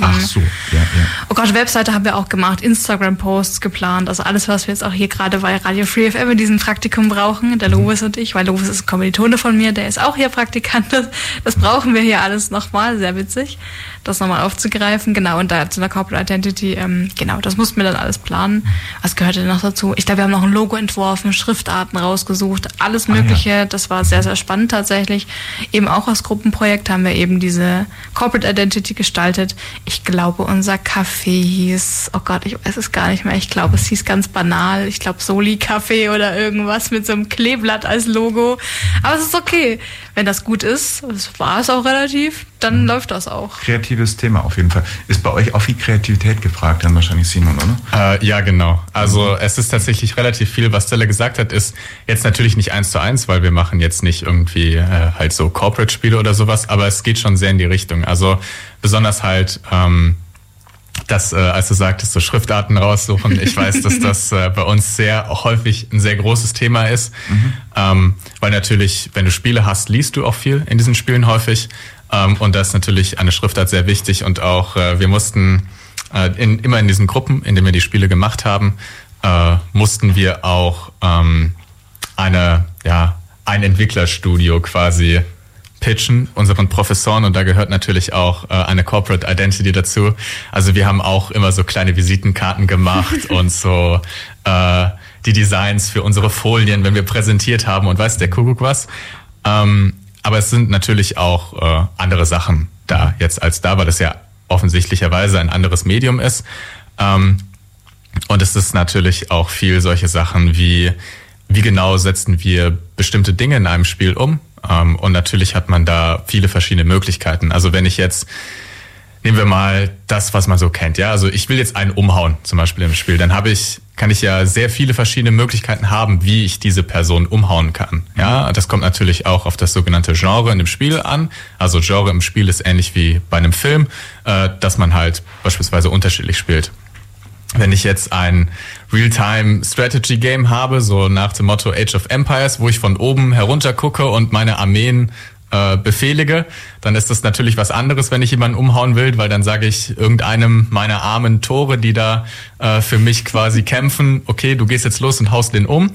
oh Gott, Webseite haben wir auch gemacht, Instagram-Posts geplant, also alles, was wir jetzt auch hier gerade bei Radio Free FM in diesem Praktikum brauchen, der Lovis und ich, weil Lovis ist ein Kommilitone von mir, der ist auch hier Praktikant, das brauchen wir hier alles nochmal, sehr witzig, das nochmal aufzugreifen, genau, und da zu einer Corporate Identity, genau, das mussten wir dann alles planen. Was gehörte denn noch dazu? Ich glaube, wir haben noch ein Logo entworfen, Schriftarten rausgesucht, alles Mögliche. Das war sehr, sehr spannend tatsächlich. Eben auch als Gruppenprojekt haben wir eben diese Corporate Identity gestaltet. Ich glaube, unser Café hieß, oh Gott, ich weiß es gar nicht mehr. Ich glaube, es hieß ganz banal. Ich glaube, Soli Café oder irgendwas mit so einem Kleeblatt als Logo. Aber es ist okay. Wenn das gut ist, das war es auch relativ, dann läuft das auch. Kreatives Thema auf jeden Fall. Ist bei euch auch viel Kreativität gefragt, dann wahrscheinlich Simon, oder? Ja, genau. Also es ist tatsächlich relativ viel, was Stella gesagt hat, ist jetzt natürlich nicht 1:1, weil wir machen jetzt nicht irgendwie halt so Corporate-Spiele oder sowas, aber es geht schon sehr in die Richtung. Also besonders halt dass, als du sagtest, so Schriftarten raussuchen, ich weiß, dass das bei uns sehr häufig ein sehr großes Thema ist, weil natürlich, wenn du Spiele hast, liest du auch viel in diesen Spielen häufig, und da ist natürlich eine Schriftart sehr wichtig, und auch wir mussten immer in diesen Gruppen, in denen wir die Spiele gemacht haben, mussten wir auch ein Entwicklerstudio quasi pitchen, unseren Professoren, und da gehört natürlich auch eine Corporate Identity dazu. Also wir haben auch immer so kleine Visitenkarten gemacht und so die Designs für unsere Folien, wenn wir präsentiert haben und weiß der Kuckuck was. Aber es sind natürlich auch andere Sachen da jetzt als da, weil das ja offensichtlicherweise ein anderes Medium ist. Und es ist natürlich auch viel solche Sachen wie genau setzen wir bestimmte Dinge in einem Spiel um. Und natürlich hat man da viele verschiedene Möglichkeiten. Also wenn ich jetzt, nehmen wir mal das, was man so kennt, ja, also ich will jetzt einen umhauen, zum Beispiel im Spiel, dann kann ich ja sehr viele verschiedene Möglichkeiten haben, wie ich diese Person umhauen kann. Ja, das kommt natürlich auch auf das sogenannte Genre in dem Spiel an. Also Genre im Spiel ist ähnlich wie bei einem Film, dass man halt beispielsweise unterschiedlich spielt. Wenn ich jetzt ein Real-Time-Strategy-Game habe, so nach dem Motto Age of Empires, wo ich von oben herunter gucke und meine Armeen befehlige, dann ist das natürlich was anderes, wenn ich jemanden umhauen will, weil dann sage ich irgendeinem meiner armen Tore, die da für mich quasi kämpfen, okay, du gehst jetzt los und haust den um.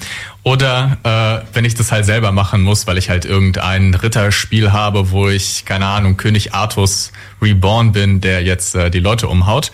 Oder wenn ich das halt selber machen muss, weil ich halt irgendein Ritterspiel habe, wo ich, keine Ahnung, König Artus Reborn bin, der jetzt die Leute umhaut.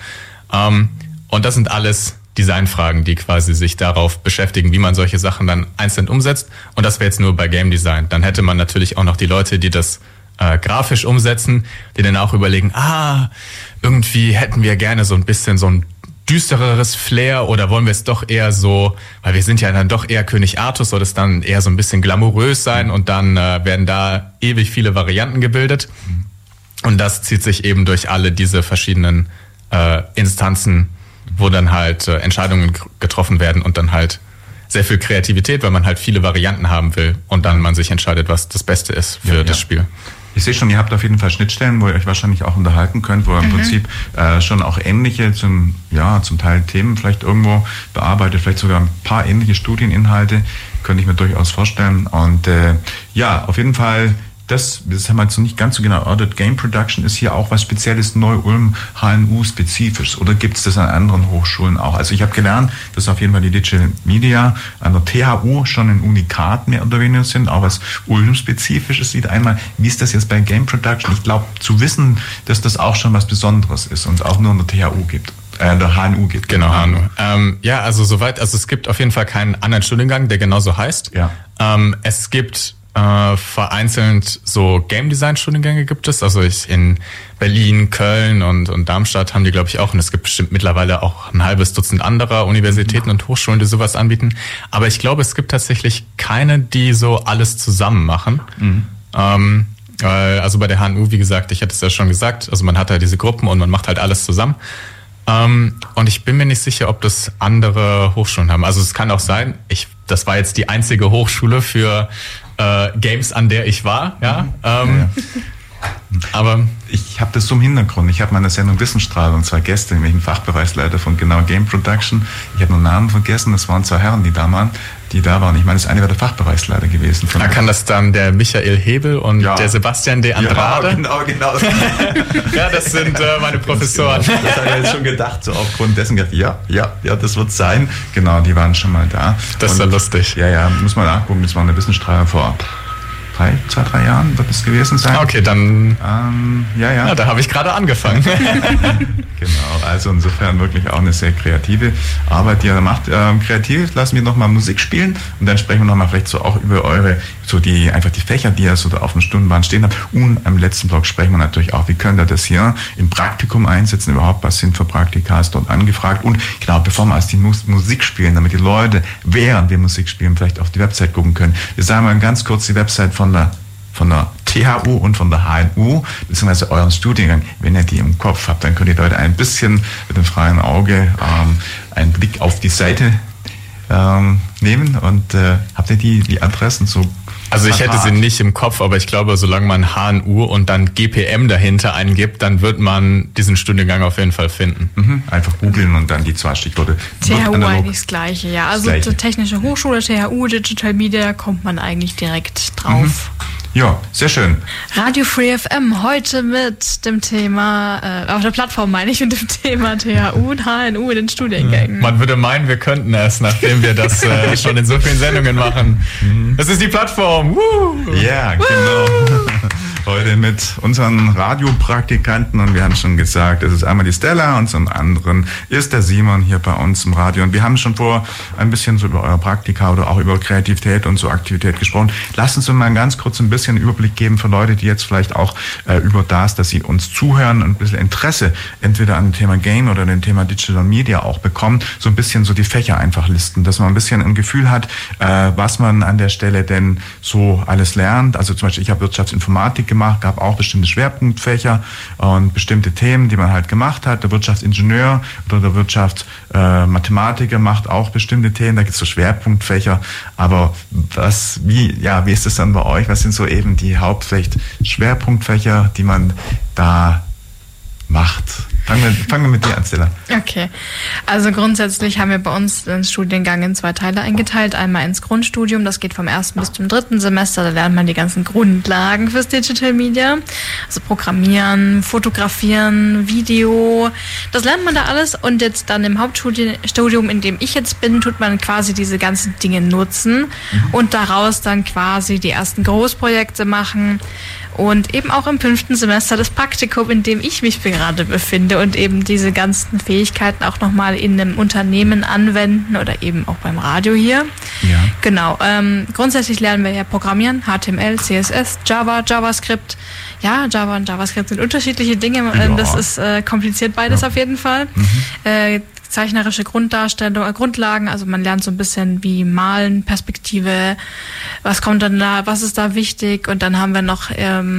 Und das sind alles Designfragen, die quasi sich darauf beschäftigen, wie man solche Sachen dann einzeln umsetzt. Und das wäre jetzt nur bei Game Design. Dann hätte man natürlich auch noch die Leute, die das grafisch umsetzen, die dann auch überlegen, irgendwie hätten wir gerne so ein bisschen so ein düstereres Flair, oder wollen wir es doch eher so, weil wir sind ja dann doch eher König Artus, soll es dann eher so ein bisschen glamourös sein, und dann werden da ewig viele Varianten gebildet. Und das zieht sich eben durch alle diese verschiedenen Instanzen, wo dann halt Entscheidungen getroffen werden, und dann halt sehr viel Kreativität, weil man halt viele Varianten haben will und dann man sich entscheidet, was das Beste ist für das Spiel. Ich sehe schon, ihr habt auf jeden Fall Schnittstellen, wo ihr euch wahrscheinlich auch unterhalten könnt, wo ihr im Prinzip schon auch ähnliche, zum Teil Themen vielleicht irgendwo bearbeitet, vielleicht sogar ein paar ähnliche Studieninhalte, könnte ich mir durchaus vorstellen. Und auf jeden Fall, das haben wir jetzt noch nicht ganz so genau erörtert. Game Production ist hier auch was Spezielles, Neu-Ulm, HNU-spezifisch. Oder gibt es das an anderen Hochschulen auch? Also ich habe gelernt, dass auf jeden Fall die Digital Media an der THU schon ein Unikat mehr oder weniger sind, auch was Ulm-spezifisches sieht. Einmal, wie ist das jetzt bei Game Production? Ich glaube, zu wissen, dass das auch schon was Besonderes ist und es auch nur in der THU gibt. Der HNU gibt. Genau, HNU. Also es gibt auf jeden Fall keinen anderen Studiengang, der genauso heißt. Ja. Es gibt vereinzelt so Game Design Studiengänge gibt es, also in Berlin, Köln und Darmstadt haben die, glaube ich, auch, und es gibt bestimmt mittlerweile auch ein halbes Dutzend anderer Universitäten und Hochschulen, die sowas anbieten, aber ich glaube, es gibt tatsächlich keine, die so alles zusammen machen. Also bei der HNU, wie gesagt, ich hatte es ja schon gesagt, also man hat halt diese Gruppen und man macht halt alles zusammen. Und ich bin mir nicht sicher, ob das andere Hochschulen haben. Also es kann auch sein, das war jetzt die einzige Hochschule für Games, an der ich war, aber ich habe das so im Hintergrund. Ich habe meine Sendung Wissensstrahl und zwei Gäste, nämlich einen Fachbereichsleiter von genau Game Production. Ich habe nur Namen vergessen, das waren zwei Herren, die da waren. Ich meine, das eine war der Fachbereichsleiter gewesen. Kann das dann der Michael Hebel und der Sebastian de Andrade? Ja, genau. Ja, das sind meine Professoren. Genau. Das habe ich jetzt schon gedacht, so aufgrund dessen gedacht, ja, das wird sein. Genau, die waren schon mal da. Das ist ja lustig. Ja, muss man nachgucken, das war eine Wissensstrahl vor 2-3 Jahren wird es gewesen sein. Okay, dann ja, da habe ich gerade angefangen. Genau, also insofern wirklich auch eine sehr kreative Arbeit, die ihr macht. Kreativ lassen wir nochmal Musik spielen und dann sprechen wir nochmal vielleicht so auch über die Fächer, die ihr so da auf dem Stundenplan stehen habt. Und am letzten Block sprechen wir natürlich auch, wie könnt ihr das hier im Praktikum einsetzen, überhaupt was sind für Praktikas dort angefragt. Und genau, bevor wir erst die Musik spielen, damit die Leute, während wir Musik spielen, vielleicht auf die Website gucken können. Wir sagen mal ganz kurz die Website von der THU und von der HNU, beziehungsweise euren Studiengang. Wenn ihr die im Kopf habt, dann könnt ihr Leute ein bisschen mit dem freien Auge einen Blick auf die Seite nehmen. Und habt ihr die Adressen so Also ich hätte sie nicht im Kopf, aber ich glaube, solange man HNU und dann GPM dahinter eingibt, dann wird man diesen Studiengang auf jeden Fall finden. Einfach googeln und dann die 2 Stichworte. THU eigentlich das Gleiche, ja. Also die Technische Hochschule, THU, Digital Media, kommt man eigentlich direkt drauf. Ja, sehr schön. Radio Free FM heute mit dem Thema, auf der Plattform meine ich, mit dem Thema THU und HNU in den Studiengängen. Man würde meinen, wir könnten es, nachdem wir das schon in so vielen Sendungen machen. Das ist die Plattform. Ja, genau. Heute mit unseren Radiopraktikanten und wir haben schon gesagt, es ist einmal die Stella und zum anderen ist der Simon hier bei uns im Radio. Und wir haben schon vor ein bisschen so über euer Praktika oder auch über Kreativität und so Aktivität gesprochen. Lasst uns mal ganz kurz ein bisschen Überblick geben für Leute, die jetzt vielleicht auch über das, dass sie uns zuhören und ein bisschen Interesse entweder an dem Thema Game oder dem Thema Digital Media auch bekommen, so ein bisschen so die Fächer einfach listen, dass man ein bisschen ein Gefühl hat, was man an der Stelle denn so alles lernt. Also zum Beispiel, ich habe Wirtschaftsinformatik gemacht, gab auch bestimmte Schwerpunktfächer und bestimmte Themen, die man halt gemacht hat. Der Wirtschaftsingenieur oder der Wirtschaftsmathematiker macht auch bestimmte Themen, da gibt es so Schwerpunktfächer. Aber wie ist das dann bei euch? Was sind so eben die Schwerpunktfächer, die man da macht? Fangen wir mit dir an, Stella. Okay, also grundsätzlich haben wir bei uns den Studiengang in 2 Teile eingeteilt. Einmal ins Grundstudium, das geht vom 1. bis zum 3. Semester, da lernt man die ganzen Grundlagen fürs Digital Media. Also Programmieren, Fotografieren, Video, das lernt man da alles. Und jetzt dann im Hauptstudium, in dem ich jetzt bin, tut man quasi diese ganzen Dinge nutzen und daraus dann quasi die ersten Großprojekte machen. Und eben auch im 5. Semester das Praktikum, in dem ich mich gerade befinde und eben diese ganzen Fähigkeiten auch nochmal in einem Unternehmen anwenden oder eben auch beim Radio hier. Ja. Genau. Grundsätzlich lernen wir ja Programmieren, HTML, CSS, Java, JavaScript. Ja, Java und JavaScript sind unterschiedliche Dinge. Ja. Das ist kompliziert beides auf jeden Fall. Zeichnerische Grundlagen, also man lernt so ein bisschen wie Malen, Perspektive, was kommt dann da, was ist da wichtig, und dann haben wir noch,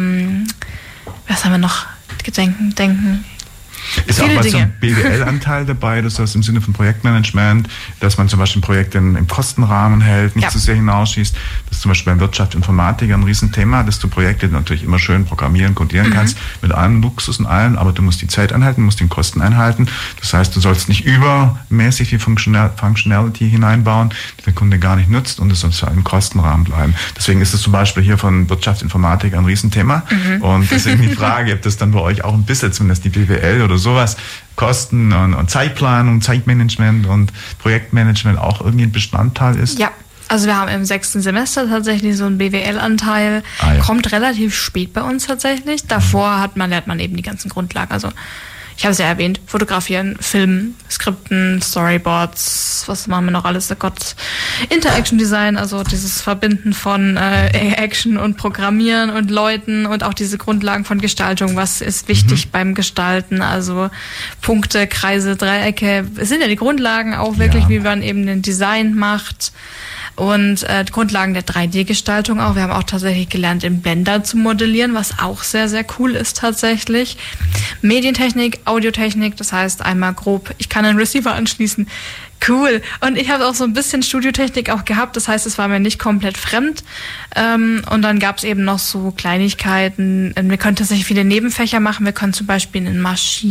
Denken. Ist auch mal so ein BWL-Anteil dabei, das heißt im Sinne von Projektmanagement, dass man zum Beispiel ein Projekt im Kostenrahmen hält, nicht zu sehr hinausschießt. Das ist zum Beispiel beim Wirtschaftsinformatiker ein Riesenthema, dass du Projekte natürlich immer schön programmieren, codieren kannst, mit allem Luxus und allem, aber du musst die Zeit einhalten, musst den Kosten einhalten. Das heißt, du sollst nicht übermäßig viel Functionality hineinbauen, die der Kunde gar nicht nutzt, und es soll im Kostenrahmen bleiben. Deswegen ist es zum Beispiel hier von Wirtschaftsinformatiker ein Riesenthema. Und deswegen die Frage, ob das dann bei euch auch ein bisschen, zumindest die BWL oder sowas, Kosten und Zeitplanung, Zeitmanagement und Projektmanagement auch irgendwie ein Bestandteil ist? Ja, also wir haben im 6. Semester tatsächlich so einen BWL-Anteil, kommt relativ spät bei uns tatsächlich. Davor lernt man eben die ganzen Grundlagen, also ich habe es ja erwähnt, Fotografieren, Filmen, Skripten, Storyboards, was machen wir noch alles? Oh Gott, Interaction Design, also dieses Verbinden von Action und Programmieren und Leuten und auch diese Grundlagen von Gestaltung. Was ist wichtig beim Gestalten? Also Punkte, Kreise, Dreiecke, es sind ja die Grundlagen auch wirklich, wie man eben den Design macht. Und Grundlagen der 3D-Gestaltung auch. Wir haben auch tatsächlich gelernt, in Blender zu modellieren, was auch sehr, sehr cool ist tatsächlich. Medientechnik, Audiotechnik, das heißt einmal grob, ich kann einen Receiver anschließen. Cool. Und ich habe auch so ein bisschen Studiotechnik auch gehabt, das heißt, es war mir nicht komplett fremd. Und dann gab es eben noch so Kleinigkeiten. Wir können tatsächlich viele Nebenfächer machen. Wir können zum Beispiel in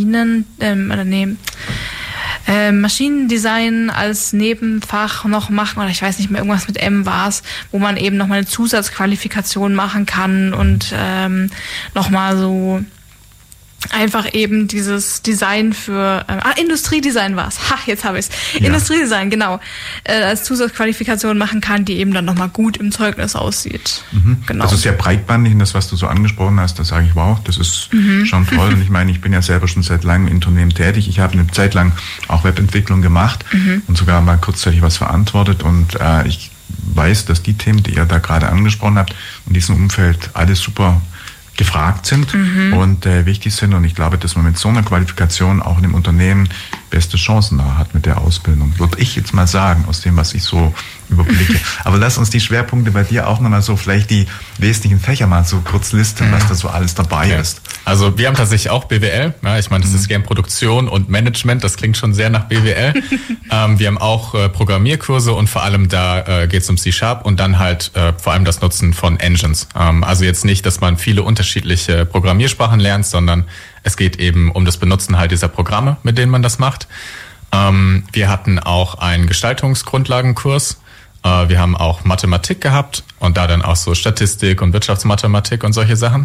Maschinendesign als Nebenfach noch machen, oder ich weiß nicht mehr, irgendwas mit M war es, wo man eben nochmal eine Zusatzqualifikation machen kann und nochmal so einfach eben dieses Design für Industriedesign war es. Jetzt habe ich es. Ja. Industriedesign, genau. Als Zusatzqualifikation machen kann, die eben dann nochmal gut im Zeugnis aussieht. Genau. Also sehr breitbandig, das, was du so angesprochen hast, da sage ich, wow, das ist schon toll. Und ich meine, ich bin ja selber schon seit langem im Unternehmen tätig. Ich habe eine Zeit lang auch Webentwicklung gemacht und sogar mal kurzzeitig was verantwortet. Und ich weiß, dass die Themen, die ihr da gerade angesprochen habt, in diesem Umfeld alles super gefragt sind und wichtig sind. Und ich glaube, dass man mit so einer Qualifikation auch in dem Unternehmen beste Chancen da hat mit der Ausbildung. Würde ich jetzt mal sagen, aus dem, was ich so überblicke. Aber lass uns die Schwerpunkte bei dir auch nochmal so, vielleicht die wesentlichen Fächer mal so kurz listen, was da so alles dabei ist. Also wir haben tatsächlich auch BWL. Ja, ich meine, das ist Game-Produktion und Management. Das klingt schon sehr nach BWL. Wir haben auch Programmierkurse und vor allem da geht es um C# und dann halt vor allem das Nutzen von Engines. Also jetzt nicht, dass man viele unterschiedliche Programmiersprachen lernt, sondern es geht eben um das Benutzen halt dieser Programme, mit denen man das macht. Wir hatten auch einen Gestaltungsgrundlagenkurs. Wir haben auch Mathematik gehabt und da dann auch so Statistik und Wirtschaftsmathematik und solche Sachen.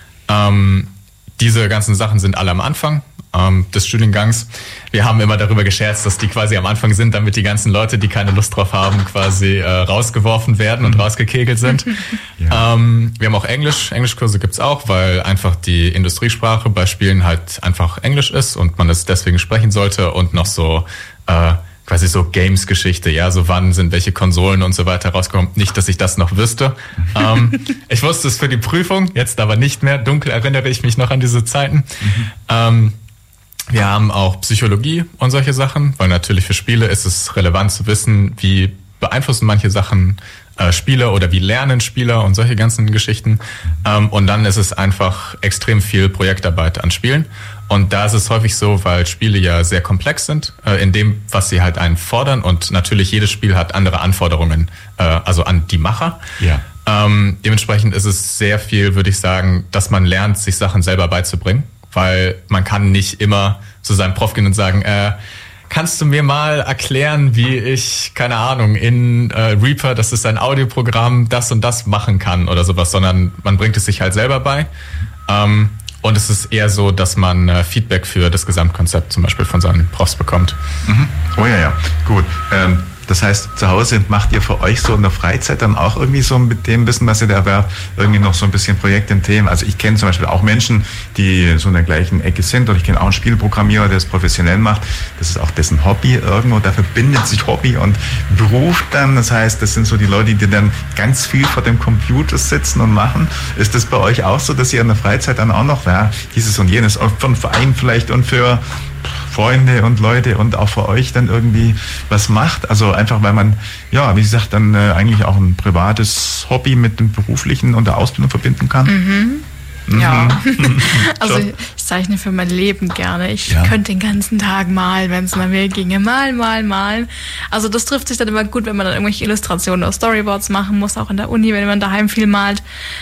Diese ganzen Sachen sind alle am Anfang des Studiengangs. Wir haben immer darüber gescherzt, dass die quasi am Anfang sind, damit die ganzen Leute, die keine Lust drauf haben, quasi rausgeworfen werden und rausgekegelt sind. Ja. Wir haben auch Englisch. Englischkurse gibt's auch, weil einfach die Industriesprache bei Spielen halt einfach Englisch ist und man es deswegen sprechen sollte und noch so quasi so Games-Geschichte, ja, so wann sind welche Konsolen und so weiter rausgekommen. Nicht, dass ich das noch wüsste. Ich wusste es für die Prüfung, jetzt aber nicht mehr. Dunkel erinnere ich mich noch an diese Zeiten. Wir haben auch Psychologie und solche Sachen, weil natürlich für Spiele ist es relevant zu wissen, wie beeinflussen manche Sachen Spieler oder wie lernen Spieler und solche ganzen Geschichten. Und dann ist es einfach extrem viel Projektarbeit an Spielen. Und da ist es häufig so, weil Spiele ja sehr komplex sind, in dem, was sie halt einen fordern. Und natürlich jedes Spiel hat andere Anforderungen, also an die Macher. Ja. Dementsprechend ist es sehr viel, würde ich sagen, dass man lernt, sich Sachen selber beizubringen. Weil man kann nicht immer zu seinem Prof gehen und sagen, kannst du mir mal erklären, wie ich, keine Ahnung, in Reaper, das ist ein Audioprogramm, das und das machen kann oder sowas, sondern man bringt es sich halt selber bei. Und es ist eher so, dass man Feedback für das Gesamtkonzept zum Beispiel von seinen Profs bekommt. Mhm. Oh ja, gut. Das heißt, zu Hause macht ihr für euch so in der Freizeit dann auch irgendwie so mit dem Wissen, was ihr da erwerbt, irgendwie noch so ein bisschen Projekte in Themen. Also ich kenne zum Beispiel auch Menschen, die so in der gleichen Ecke sind, oder ich kenne auch einen Spielprogrammierer, der es professionell macht. Das ist auch dessen Hobby irgendwo. Da verbindet sich Hobby und Beruf dann. Das heißt, das sind so die Leute, die dann ganz viel vor dem Computer sitzen und machen. Ist das bei euch auch so, dass ihr in der Freizeit dann auch noch, dieses und jenes, auch für einen Verein vielleicht und für Freunde und Leute und auch für euch dann irgendwie was macht? Also einfach, weil man, ja, wie gesagt, dann eigentlich auch ein privates Hobby mit dem beruflichen und der Ausbildung verbinden kann? Ja, also ich zeichne für mein Leben gerne. Ich könnte den ganzen Tag malen, wenn es nach mir ginge. Malen. Also das trifft sich dann immer gut, wenn man dann irgendwelche Illustrationen oder Storyboards machen muss, auch in der Uni, wenn man daheim viel malt.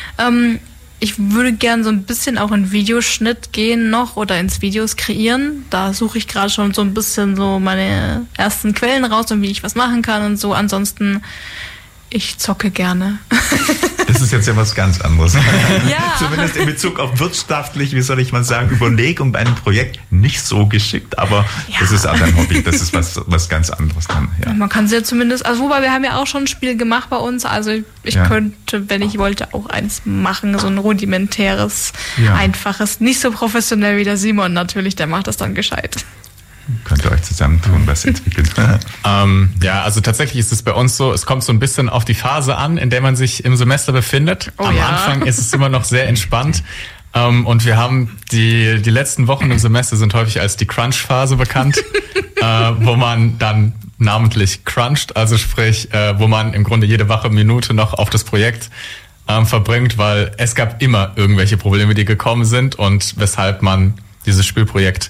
Ich würde gern so ein bisschen auch in Videoschnitt gehen noch oder ins Videos kreieren. Da suche ich gerade schon so ein bisschen so meine ersten Quellen raus und wie ich was machen kann und so. Ansonsten, ich zocke gerne. Das ist jetzt ja was ganz anderes. Ja. Zumindest in Bezug auf wirtschaftlich, wie soll ich mal sagen, Überlegung bei einem Projekt nicht so geschickt, aber das ist auch ein Hobby, das ist was ganz anderes dann. Ja. Man kann sie ja zumindest, also wobei wir haben ja auch schon ein Spiel gemacht bei uns, also ich könnte, wenn ich wollte, auch eins machen, so ein rudimentäres, einfaches, nicht so professionell wie der Simon natürlich, der macht das dann gescheit. Könnt ihr euch zusammentun, was entwickeln? Also tatsächlich ist es bei uns so, es kommt so ein bisschen auf die Phase an, in der man sich im Semester befindet. Am Anfang ist es immer noch sehr entspannt. Und wir haben die letzten Wochen im Semester sind häufig als die Crunch-Phase bekannt, wo man dann namentlich cruncht, also sprich, wo man im Grunde jede wache Minute noch auf das Projekt verbringt, weil es gab immer irgendwelche Probleme, die gekommen sind und weshalb man dieses Spielprojekt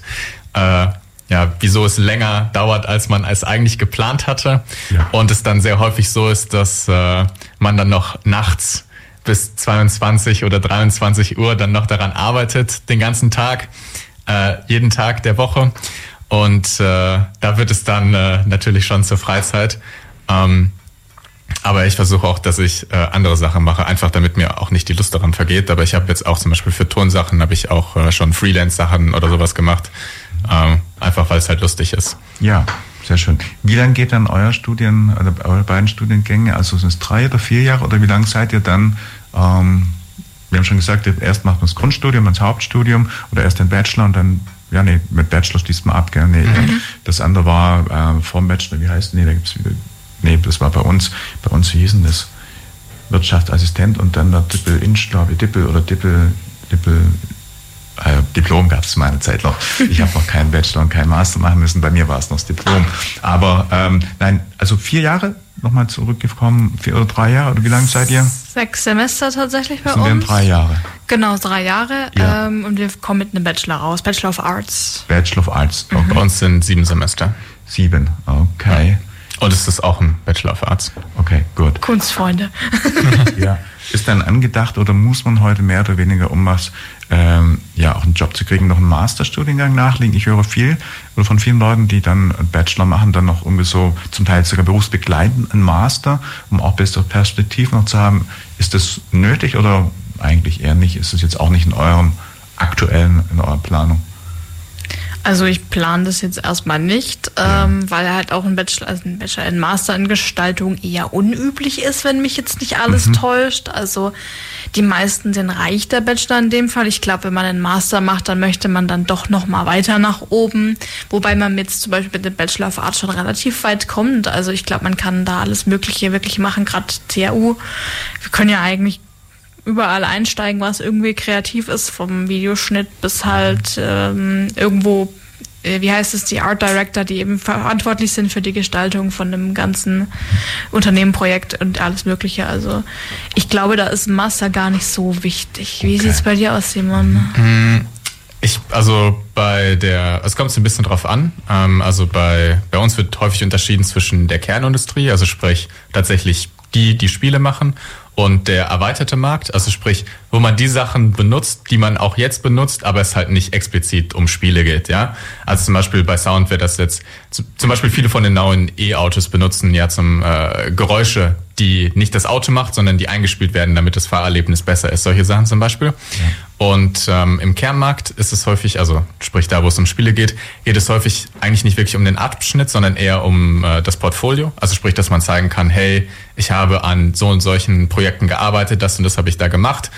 wieso es länger dauert, als man es eigentlich geplant hatte. Ja. Und es dann sehr häufig so ist, dass man dann noch nachts bis 22 oder 23 Uhr dann noch daran arbeitet, den ganzen Tag, jeden Tag der Woche. Und da wird es dann natürlich schon zur Freizeit. Aber ich versuche auch, dass ich andere Sachen mache, einfach damit mir auch nicht die Lust daran vergeht. Aber ich habe jetzt auch zum Beispiel für Tonsachen habe ich auch schon Freelance-Sachen oder sowas gemacht. Einfach weil es halt lustig ist. Ja, sehr schön. Wie lange geht dann eure beiden Studiengänge? Also sind es 3 oder 4 Jahre oder wie lange seid ihr dann? Wir haben schon gesagt, erst macht man das Grundstudium, dann das Hauptstudium oder erst den Bachelor und dann, mit Bachelor schließt man ab, gell? Das andere war vorm Bachelor, wie heißt das war bei uns, wie hieß denn das? Wirtschaftsassistent und dann der Dippel-Inch, glaube ich, Diplom Diplom gab es meine Zeit noch. Ich habe noch keinen Bachelor und keinen Master machen müssen. Bei mir war es noch das Diplom. Aber nein, also 4 Jahre nochmal zurückgekommen, 4 oder 3 Jahre, oder wie lange seid ihr? 6 Semester tatsächlich bei uns. Sind wir 3 Jahre? Genau, 3 Jahre. Ja. Und wir kommen mit einem Bachelor raus, Bachelor of Arts. Bachelor of Arts. Okay. Bei uns sind 7 Semester. 7, okay. Ja. Und es ist auch ein Bachelor of Arts. Okay, gut. Kunstfreunde. Ja. Ist dann angedacht oder muss man heute mehr oder weniger, um was, auch einen Job zu kriegen, noch einen Masterstudiengang nachlegen? Ich höre viel oder von vielen Leuten, die dann einen Bachelor machen, dann noch irgendwie so zum Teil sogar berufsbegleitend einen Master, um auch bessere Perspektiven noch zu haben. Ist das nötig oder eigentlich eher nicht? Ist es jetzt auch nicht in eurer Planung? Also ich plane das jetzt erstmal nicht, weil halt auch ein Bachelor, ein Master in Gestaltung eher unüblich ist, wenn mich jetzt nicht alles täuscht. Also die meisten, denen reicht der Bachelor in dem Fall. Ich glaube, wenn man einen Master macht, dann möchte man dann doch noch mal weiter nach oben. Wobei man jetzt zum Beispiel mit dem Bachelor of Arts schon relativ weit kommt. Also ich glaube, man kann da alles Mögliche wirklich machen, gerade THU. Wir können ja eigentlich überall einsteigen, was irgendwie kreativ ist, vom Videoschnitt bis halt irgendwo, wie heißt es, die Art Director, die eben verantwortlich sind für die Gestaltung von dem ganzen Unternehmenprojekt und alles Mögliche. Also ich glaube, da ist Master gar nicht so wichtig. Wie sieht es bei dir aus, Simon? Es kommt ein bisschen drauf an. Also bei uns wird häufig unterschieden zwischen der Kernindustrie, also sprich tatsächlich die Spiele machen, und der erweiterte Markt, also sprich, wo man die Sachen benutzt, die man auch jetzt benutzt, aber es halt nicht explizit um Spiele geht, ja. Also zum Beispiel bei Sound wird das jetzt, zum Beispiel viele von den neuen E-Autos benutzen ja zum Geräusche, die nicht das Auto macht, sondern die eingespielt werden, damit das Fahrerlebnis besser ist. Solche Sachen zum Beispiel. Ja. Und im Kernmarkt ist es häufig, also sprich da, wo es um Spiele geht es häufig eigentlich nicht wirklich um den Abschnitt, sondern eher um das Portfolio. Also sprich, dass man zeigen kann, hey, ich habe an so und solchen Projekten gearbeitet, das und das habe ich da gemacht.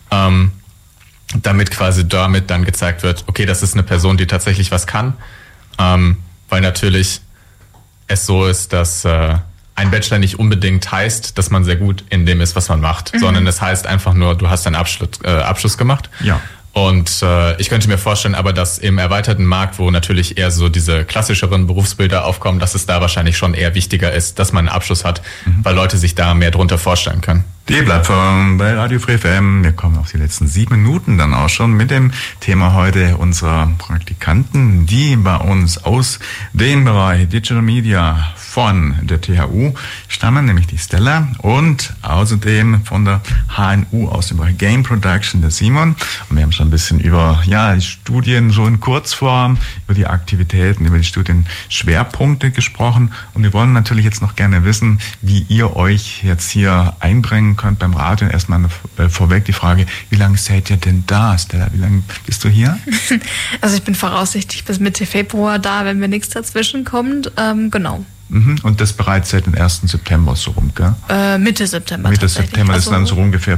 Damit dann gezeigt wird, okay, das ist eine Person, die tatsächlich was kann. Weil natürlich es so ist, dass ein Bachelor nicht unbedingt heißt, dass man sehr gut in dem ist, was man macht, sondern es heißt einfach nur, du hast einen Abschluss gemacht. Ja. Und ich könnte mir vorstellen, aber dass im erweiterten Markt, wo natürlich eher so diese klassischeren Berufsbilder aufkommen, dass es da wahrscheinlich schon eher wichtiger ist, dass man einen Abschluss hat, weil Leute sich da mehr drunter vorstellen können. Die Plattform bei Radio Free FM. Wir kommen auf die letzten 7 Minuten dann auch schon mit dem Thema heute unserer Praktikanten, die bei uns aus dem Bereich Digital Media von der THU stammen, nämlich die Stella, und außerdem von der HNU aus dem Bereich Game Production, der Simon. Und wir haben schon ein bisschen über die Studien so in Kurzform, über die Aktivitäten, über die Studienschwerpunkte gesprochen. Und wir wollen natürlich jetzt noch gerne wissen, wie ihr euch jetzt hier einbringen könnt beim Radio. Erstmal vorweg die Frage, wie lange seid ihr denn da, Stella? Wie lange bist du hier? Also ich bin voraussichtlich bis Mitte Februar da, wenn mir nichts dazwischen kommt. Genau. Und das bereits seit dem 1. September so rum, gell? Mitte September. Mitte September, das sind dann so ungefähr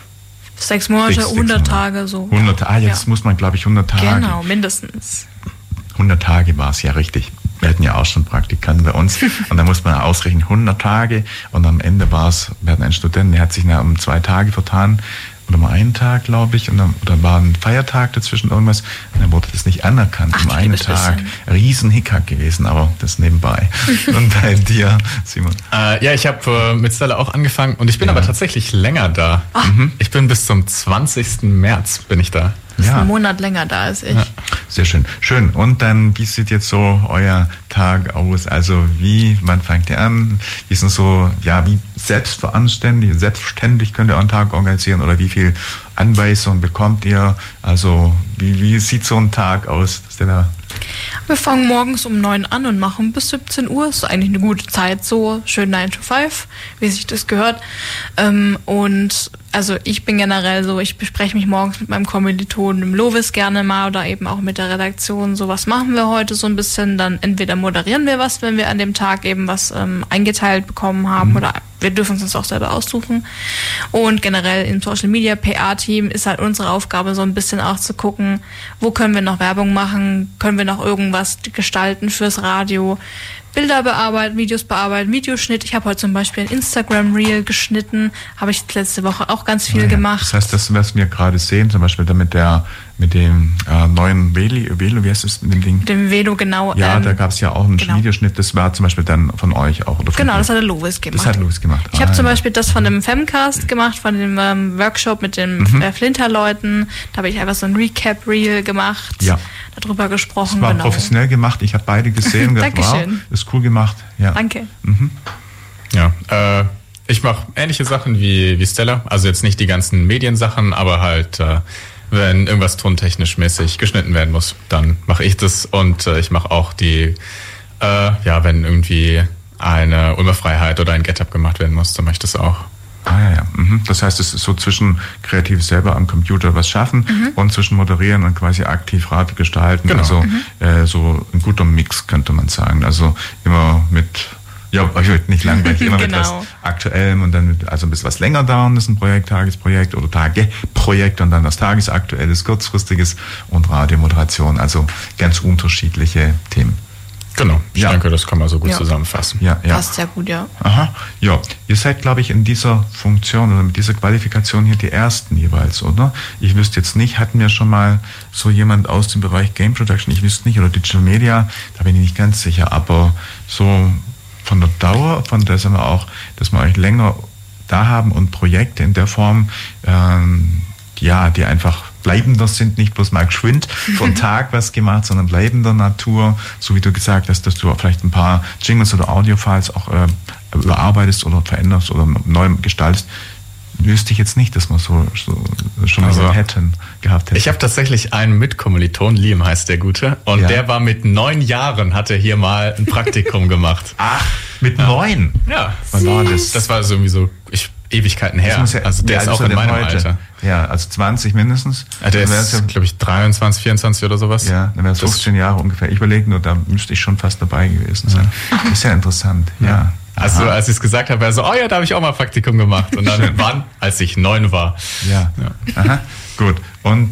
6 Monate, 100 Tage so. 100 Tage, jetzt muss man, glaube ich, 100 Tage. Genau, mindestens. 100 Tage war es, ja richtig. Wir hatten ja auch schon Praktikanten bei uns und da muss man ausrechnen 100 Tage und am Ende wir hatten einen Studenten, der hat sich um 2 Tage vertan oder mal einen Tag, glaube ich, und dann war ein Feiertag dazwischen irgendwas und dann wurde das nicht anerkannt. Einen Tag. Riesen Hickhack gewesen, aber das nebenbei. Und bei dir, Simon? Ich habe mit Stella auch angefangen und ich bin aber tatsächlich länger da. Ich bin bis zum 20. März bin ich da. Das ist einen Monat länger da als ich. Ja. Sehr schön. Schön. Und dann, wie sieht jetzt so euer Tag aus? Also wann fangt ihr an? Wie sind so, wie selbstständig könnt ihr euren Tag organisieren oder wie viel Anweisungen bekommt ihr? Also wie sieht so ein Tag aus, Stella? Wir fangen morgens um 9 an und machen bis 17 Uhr. Ist eigentlich eine gute Zeit, so schön 9 to 5, wie sich das gehört. Und also ich bin generell so, ich bespreche mich morgens mit meinem Kommilitonen im Lovis gerne mal oder eben auch mit der Redaktion. So, was machen wir heute so ein bisschen? Dann entweder moderieren wir was, wenn wir an dem Tag eben was eingeteilt bekommen haben oder wir dürfen es uns auch selber aussuchen. Und generell im Social Media PR-Team ist halt unsere Aufgabe so ein bisschen auch zu gucken, wo können wir noch Werbung machen, können wir noch irgendwas gestalten fürs Radio, Bilder bearbeiten, Videos bearbeiten, Videoschnitt. Ich habe heute zum Beispiel ein Instagram-Reel geschnitten, habe ich letzte Woche auch ganz viel gemacht. Das heißt, das, was wir gerade sehen, zum Beispiel mit dem neuen Velo, wie heißt es mit dem Ding? Mit dem Velo, genau. Ja, da gab es ja auch einen Videoschnitt, das war zum Beispiel dann von euch auch. Oder genau, das hat der Lovis gemacht. Das hat Lovis gemacht. Ich habe zum Beispiel das von dem Femcast gemacht, von dem Workshop mit den Flinterleuten. Da habe ich einfach so ein Recap-Reel gemacht, darüber gesprochen. Das war professionell gemacht, ich habe beide gesehen. Dankeschön. Wow, ist cool gemacht. Ja. Danke. Ja, ich mache ähnliche Sachen wie Stella, also jetzt nicht die ganzen Mediensachen, aber halt wenn irgendwas tontechnisch mäßig geschnitten werden muss, dann mache ich das und ich mache auch die, wenn irgendwie eine Ulmer Freiheit oder ein Get-Up gemacht werden muss, dann mache ich das auch. Das heißt, es ist so zwischen kreativ selber am Computer was schaffen und zwischen moderieren und quasi aktiv Radio gestalten. Genau. Also so ein guter Mix, könnte man sagen. Also immer mit... Ja, euch wird nicht langweilig, immer mit was Aktuellem und dann also ein bisschen was länger dauerndes, ein Projekt, Tagesprojekt oder Tageprojekt und dann was Tagesaktuelles, Kurzfristiges und Radiomoderation, also ganz unterschiedliche Themen. Genau, ich denke, das kann man so gut zusammenfassen. Ja. Passt sehr gut, ja. Aha, ja. Ihr seid, glaube ich, in dieser Funktion oder mit dieser Qualifikation hier die Ersten jeweils, oder? Ich wüsste jetzt nicht, hatten wir schon mal so jemand aus dem Bereich Game Production, ich wüsste nicht, oder Digital Media, da bin ich nicht ganz sicher, aber so... von der Dauer, von der sind wir auch, dass wir euch länger da haben und Projekte in der Form, die einfach bleibender sind, nicht bloß mal geschwind von Tag was gemacht, sondern bleibender Natur, so wie du gesagt hast, dass du vielleicht ein paar Jingles oder Audiofiles auch überarbeitest oder veränderst oder neu gestaltest. Wüsste ich jetzt nicht, dass wir so schon mal so gehabt hätten. Ich habe tatsächlich einen Mitkommiliton, Liam heißt der Gute, und der war mit 9 Jahren, hat er hier mal ein Praktikum gemacht. Ach, mit 9? Ja. Wann war das? Das war irgendwie so Ewigkeiten her. Also der ist auch in meinem Alter. Ja, also 20 mindestens. Ja, der ist, glaube ich, 23, 24 oder sowas. Ja, dann wäre es 15 Jahre ungefähr. Ich überlege nur, da müsste ich schon fast dabei gewesen sein. Ist ja interessant, ja. Also als ich es gesagt habe, war er so, da habe ich auch mal Praktikum gemacht. Und dann wann? Als ich 9 war. Ja. Aha, gut. Und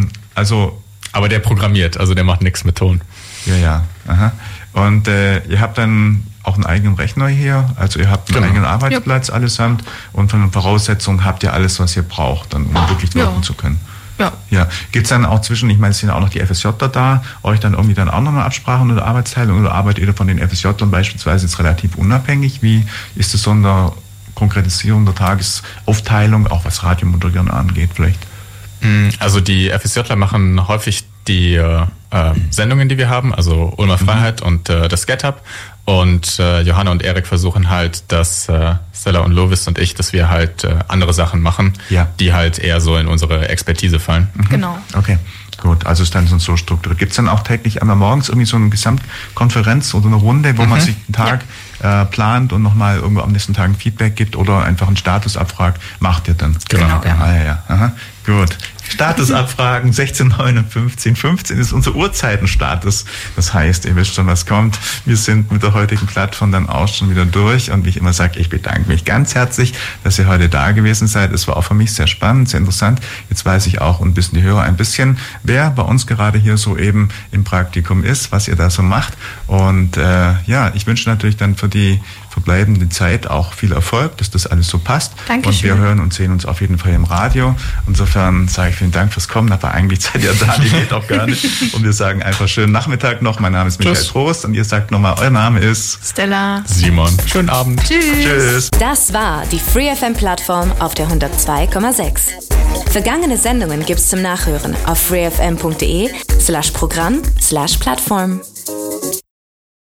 aber der programmiert, also der macht nichts mit Ton. Ja. Aha. Und ihr habt dann auch einen eigenen Rechner hier, also ihr habt einen eigenen Arbeitsplatz allesamt und von den Voraussetzungen habt ihr alles, was ihr braucht, dann, um wirklich wirken zu können. Ja. Gibt es dann auch zwischen, ich meine, es sind auch noch die FSJler da, euch dann irgendwie dann auch nochmal Absprachen oder Arbeitsteilung oder arbeitet ihr von den FSJlern beispielsweise jetzt relativ unabhängig? Wie ist es so in der Konkretisierung der Tagesaufteilung, auch was Radiomoderieren angeht vielleicht? Also die FSJler machen häufig die Sendungen, die wir haben, also Ulmer Freiheit und das Get-Up. Und Johanna und Erik versuchen halt, dass Stella und Lovis und ich, dass wir halt andere Sachen machen, die halt eher so in unsere Expertise fallen. Genau. Okay, gut. Also ist dann so strukturiert. Gibt es dann auch täglich einmal morgens irgendwie so eine Gesamtkonferenz oder eine Runde, wo man sich den Tag plant und nochmal irgendwo am nächsten Tag ein Feedback gibt oder einfach einen Status abfragt? Macht ihr dann? Genau. Ja. Aha. Gut. Statusabfragen 16, 9 und 15 ist unser Uhrzeitenstatus. Das heißt, ihr wisst schon, was kommt. Wir sind mit der heutigen Plattform dann auch schon wieder durch und wie ich immer sage, ich bedanke mich ganz herzlich, dass ihr heute da gewesen seid. Es war auch für mich sehr spannend, sehr interessant. Jetzt weiß ich auch und wissen die Hörer ein bisschen, wer bei uns gerade hier so eben im Praktikum ist, was ihr da so macht. Und ich wünsche natürlich dann für die verbleibende Zeit auch viel Erfolg, dass das alles so passt. Dankeschön. Und wir hören und sehen uns auf jeden Fall im Radio. Insofern sage ich vielen Dank fürs Kommen, aber eigentlich seid ihr da, die geht auch gar nicht. Und wir sagen einfach schönen Nachmittag noch. Mein Name ist Michael Trost und ihr sagt nochmal, euer Name ist Stella. Simon. Schönen Abend. Tschüss. Das war die FreeFM-Plattform auf der 102,6. Vergangene Sendungen gibt's zum Nachhören auf freefm.de/Programm/Plattform.